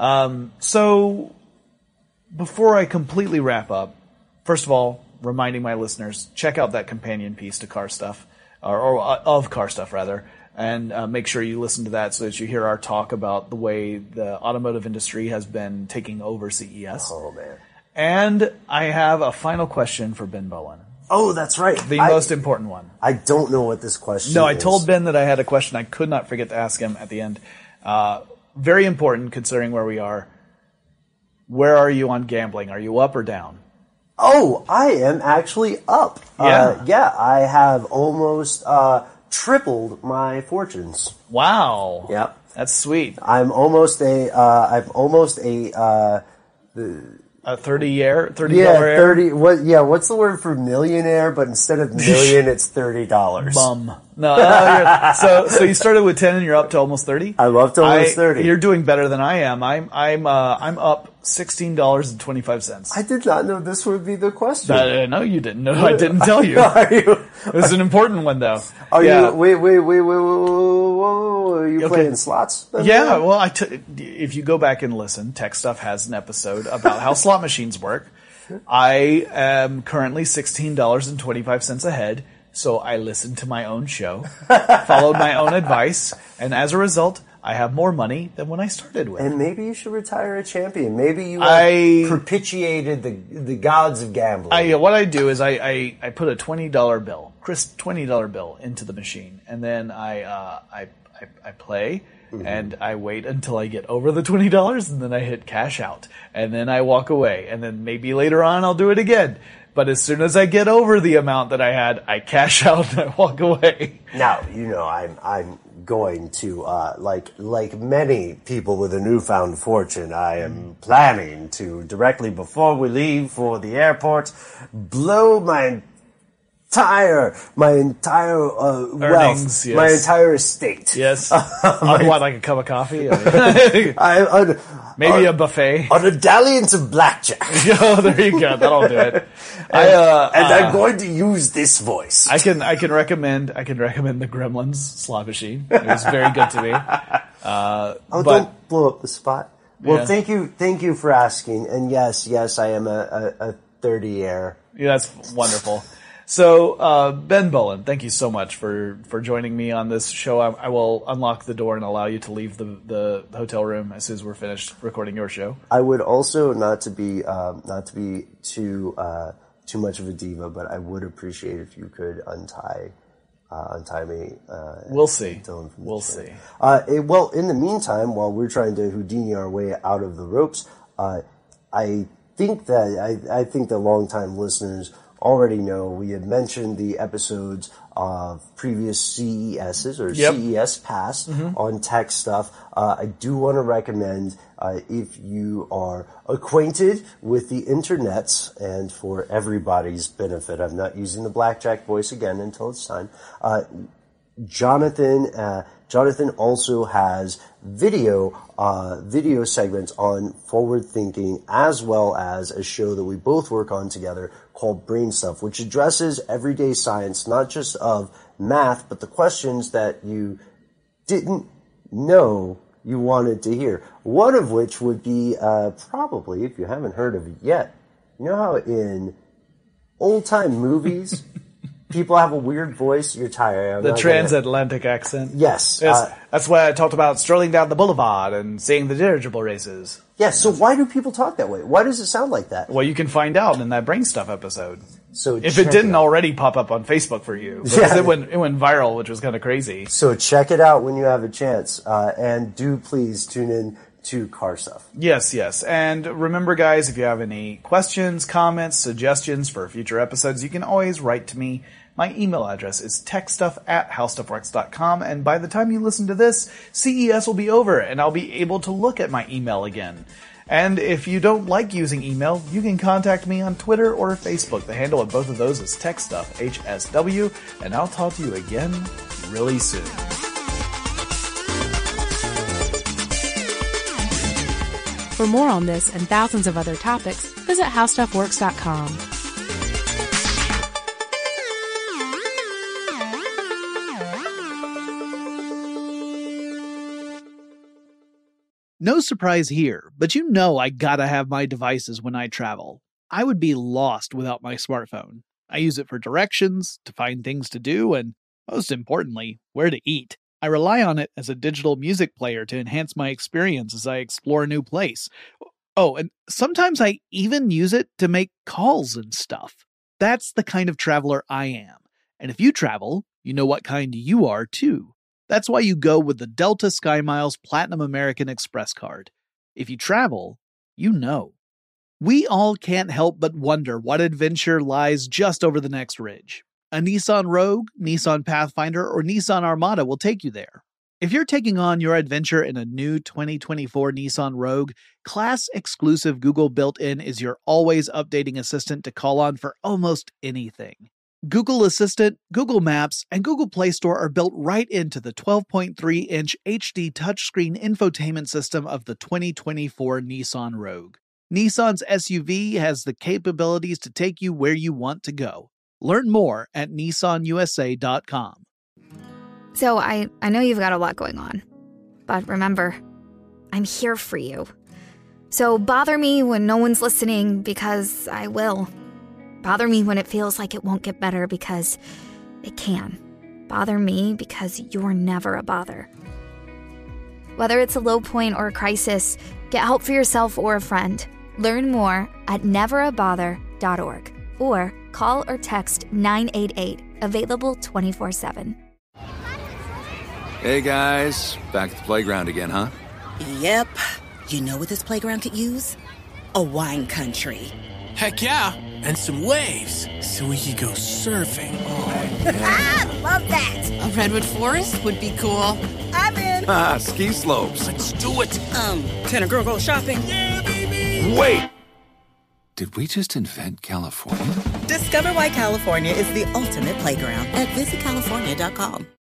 So before I completely wrap up, first of all, reminding my listeners, check out that companion piece to Car Stuff, or of Car Stuff rather, and make sure you listen to that so that you hear our talk about the way the automotive industry has been taking over CES. Oh, man. And I have a final question for Ben Bowen. Oh, that's right. The most important one. I don't know what this question is. No, I told Ben that I had a question I could not forget to ask him at the end. Very important considering where we are. Where are you on gambling? Are you up or down? Oh, I am actually up. Yeah. I have almost tripled my fortunes. Wow. Yep. That's sweet. I'm almost a 30-year? $30 yeah, heir? 30. What's the word for millionaire? But instead of million, it's $30. Bum. No. So you started with 10 and you're up to almost 30? I'm up to almost 30. You're doing better than I am. I'm up $16.25. I did not know this would be the question. No, you didn't. No, I didn't tell you. It was an important one, though. You? Wait. Are you playing slots? Yeah. Well, if you go back and listen, Tech Stuff has an episode about how slot machines work. I am currently $16.25 ahead. So I listened to my own show, followed my own advice, and as a result, I have more money than when I started with. And maybe you should retire a champion. Maybe you propitiated the gods of gambling. What I do is I put a $20 bill, crisp $20 bill into the machine, and then I I play. And I wait until I get over the $20, and then I hit cash out. And then I walk away. And then maybe later on I'll do it again. But as soon as I get over the amount that I had, I cash out and I walk away. Now, I'm going to, like many people with a newfound fortune, I am planning to, directly before we leave for the airport, blow my entire wealth, yes. my entire estate. Yes. On what, like a cup of coffee? Maybe a buffet? On a dalliance of blackjack. Oh, there you go. That'll do it. I'm going to use this voice. I can recommend the Gremlins slot machine. It was very good to me. Don't blow up the spot. Well, Yeah. thank you for asking. And yes, I am a 30-year. Yeah, that's wonderful. So, Ben Bowlin, thank you so much for joining me on this show. I will unlock the door and allow you to leave the hotel room as soon as we're finished recording your show. I would also, not to be too much of a diva, but I would appreciate if you could untie me. We'll see. We'll see. Well, in the meantime, while we're trying to Houdini our way out of the ropes, I think the longtime listeners already know we had mentioned the episodes of previous CESs or CES past on tech stuff. I do want to recommend, if you are acquainted with the internets, and for everybody's benefit, I'm not using the blackjack voice again until it's time. Jonathan also has video segments on Forward Thinking, as well as a show that we both work on together called Brain Stuff, which addresses everyday science, not just of math, but the questions that you didn't know you wanted to hear. One of which would be, probably, if you haven't heard of it yet, you know how in old-time movies, people have a weird voice? You're tired. The transatlantic accent. Yes. That's why I talked about strolling down the boulevard and seeing the dirigible races. Yes, so why do people talk that way? Why does it sound like that? Well, you can find out in that Brain Stuff episode. So if it didn't already pop up on Facebook for you, because it went viral, which was kind of crazy. So check it out when you have a chance, and do please tune in to Car Stuff. Yes. And remember, guys, if you have any questions, comments, suggestions for future episodes, you can always write to me. My email address is techstuff@howstuffworks.com, and by the time you listen to this, CES will be over, and I'll be able to look at my email again. And if you don't like using email, you can contact me on Twitter or Facebook. The handle of both of those is TechStuffHSW, and I'll talk to you again really soon. For more on this and thousands of other topics, visit howstuffworks.com. No surprise here, but you know I gotta have my devices when I travel. I would be lost without my smartphone. I use it for directions, to find things to do, and most importantly, where to eat. I rely on it as a digital music player to enhance my experience as I explore a new place. Oh, and sometimes I even use it to make calls and stuff. That's the kind of traveler I am. And if you travel, you know what kind you are too. That's why you go with the Delta SkyMiles Platinum American Express card. If you travel, you know. We all can't help but wonder what adventure lies just over the next ridge. A Nissan Rogue, Nissan Pathfinder, or Nissan Armada will take you there. If you're taking on your adventure in a new 2024 Nissan Rogue, class-exclusive Google built-in is your always updating assistant to call on for almost anything. Google Assistant, Google Maps, and Google Play Store are built right into the 12.3-inch HD touchscreen infotainment system of the 2024 Nissan Rogue. Nissan's SUV has the capabilities to take you where you want to go. Learn more at nissanusa.com. So I know you've got a lot going on, but remember, I'm here for you. So bother me when no one's listening, because I will. Bother me when it feels like it won't get better, because it can. Bother me because you're never a bother. Whether it's a low point or a crisis, get help for yourself or a friend. Learn more at neverabother.org or call or text 988, available 24/7. Hey guys, back at the playground again, huh? Yep. You know what this playground could use? A wine country. Heck yeah, and some waves, so we could go surfing. Oh, yeah. Love that. A redwood forest would be cool. I'm in. Ski slopes. Let's do it. Can a girl go shopping? Yeah, baby. Wait! Did we just invent California? Discover why California is the ultimate playground at visitcalifornia.com.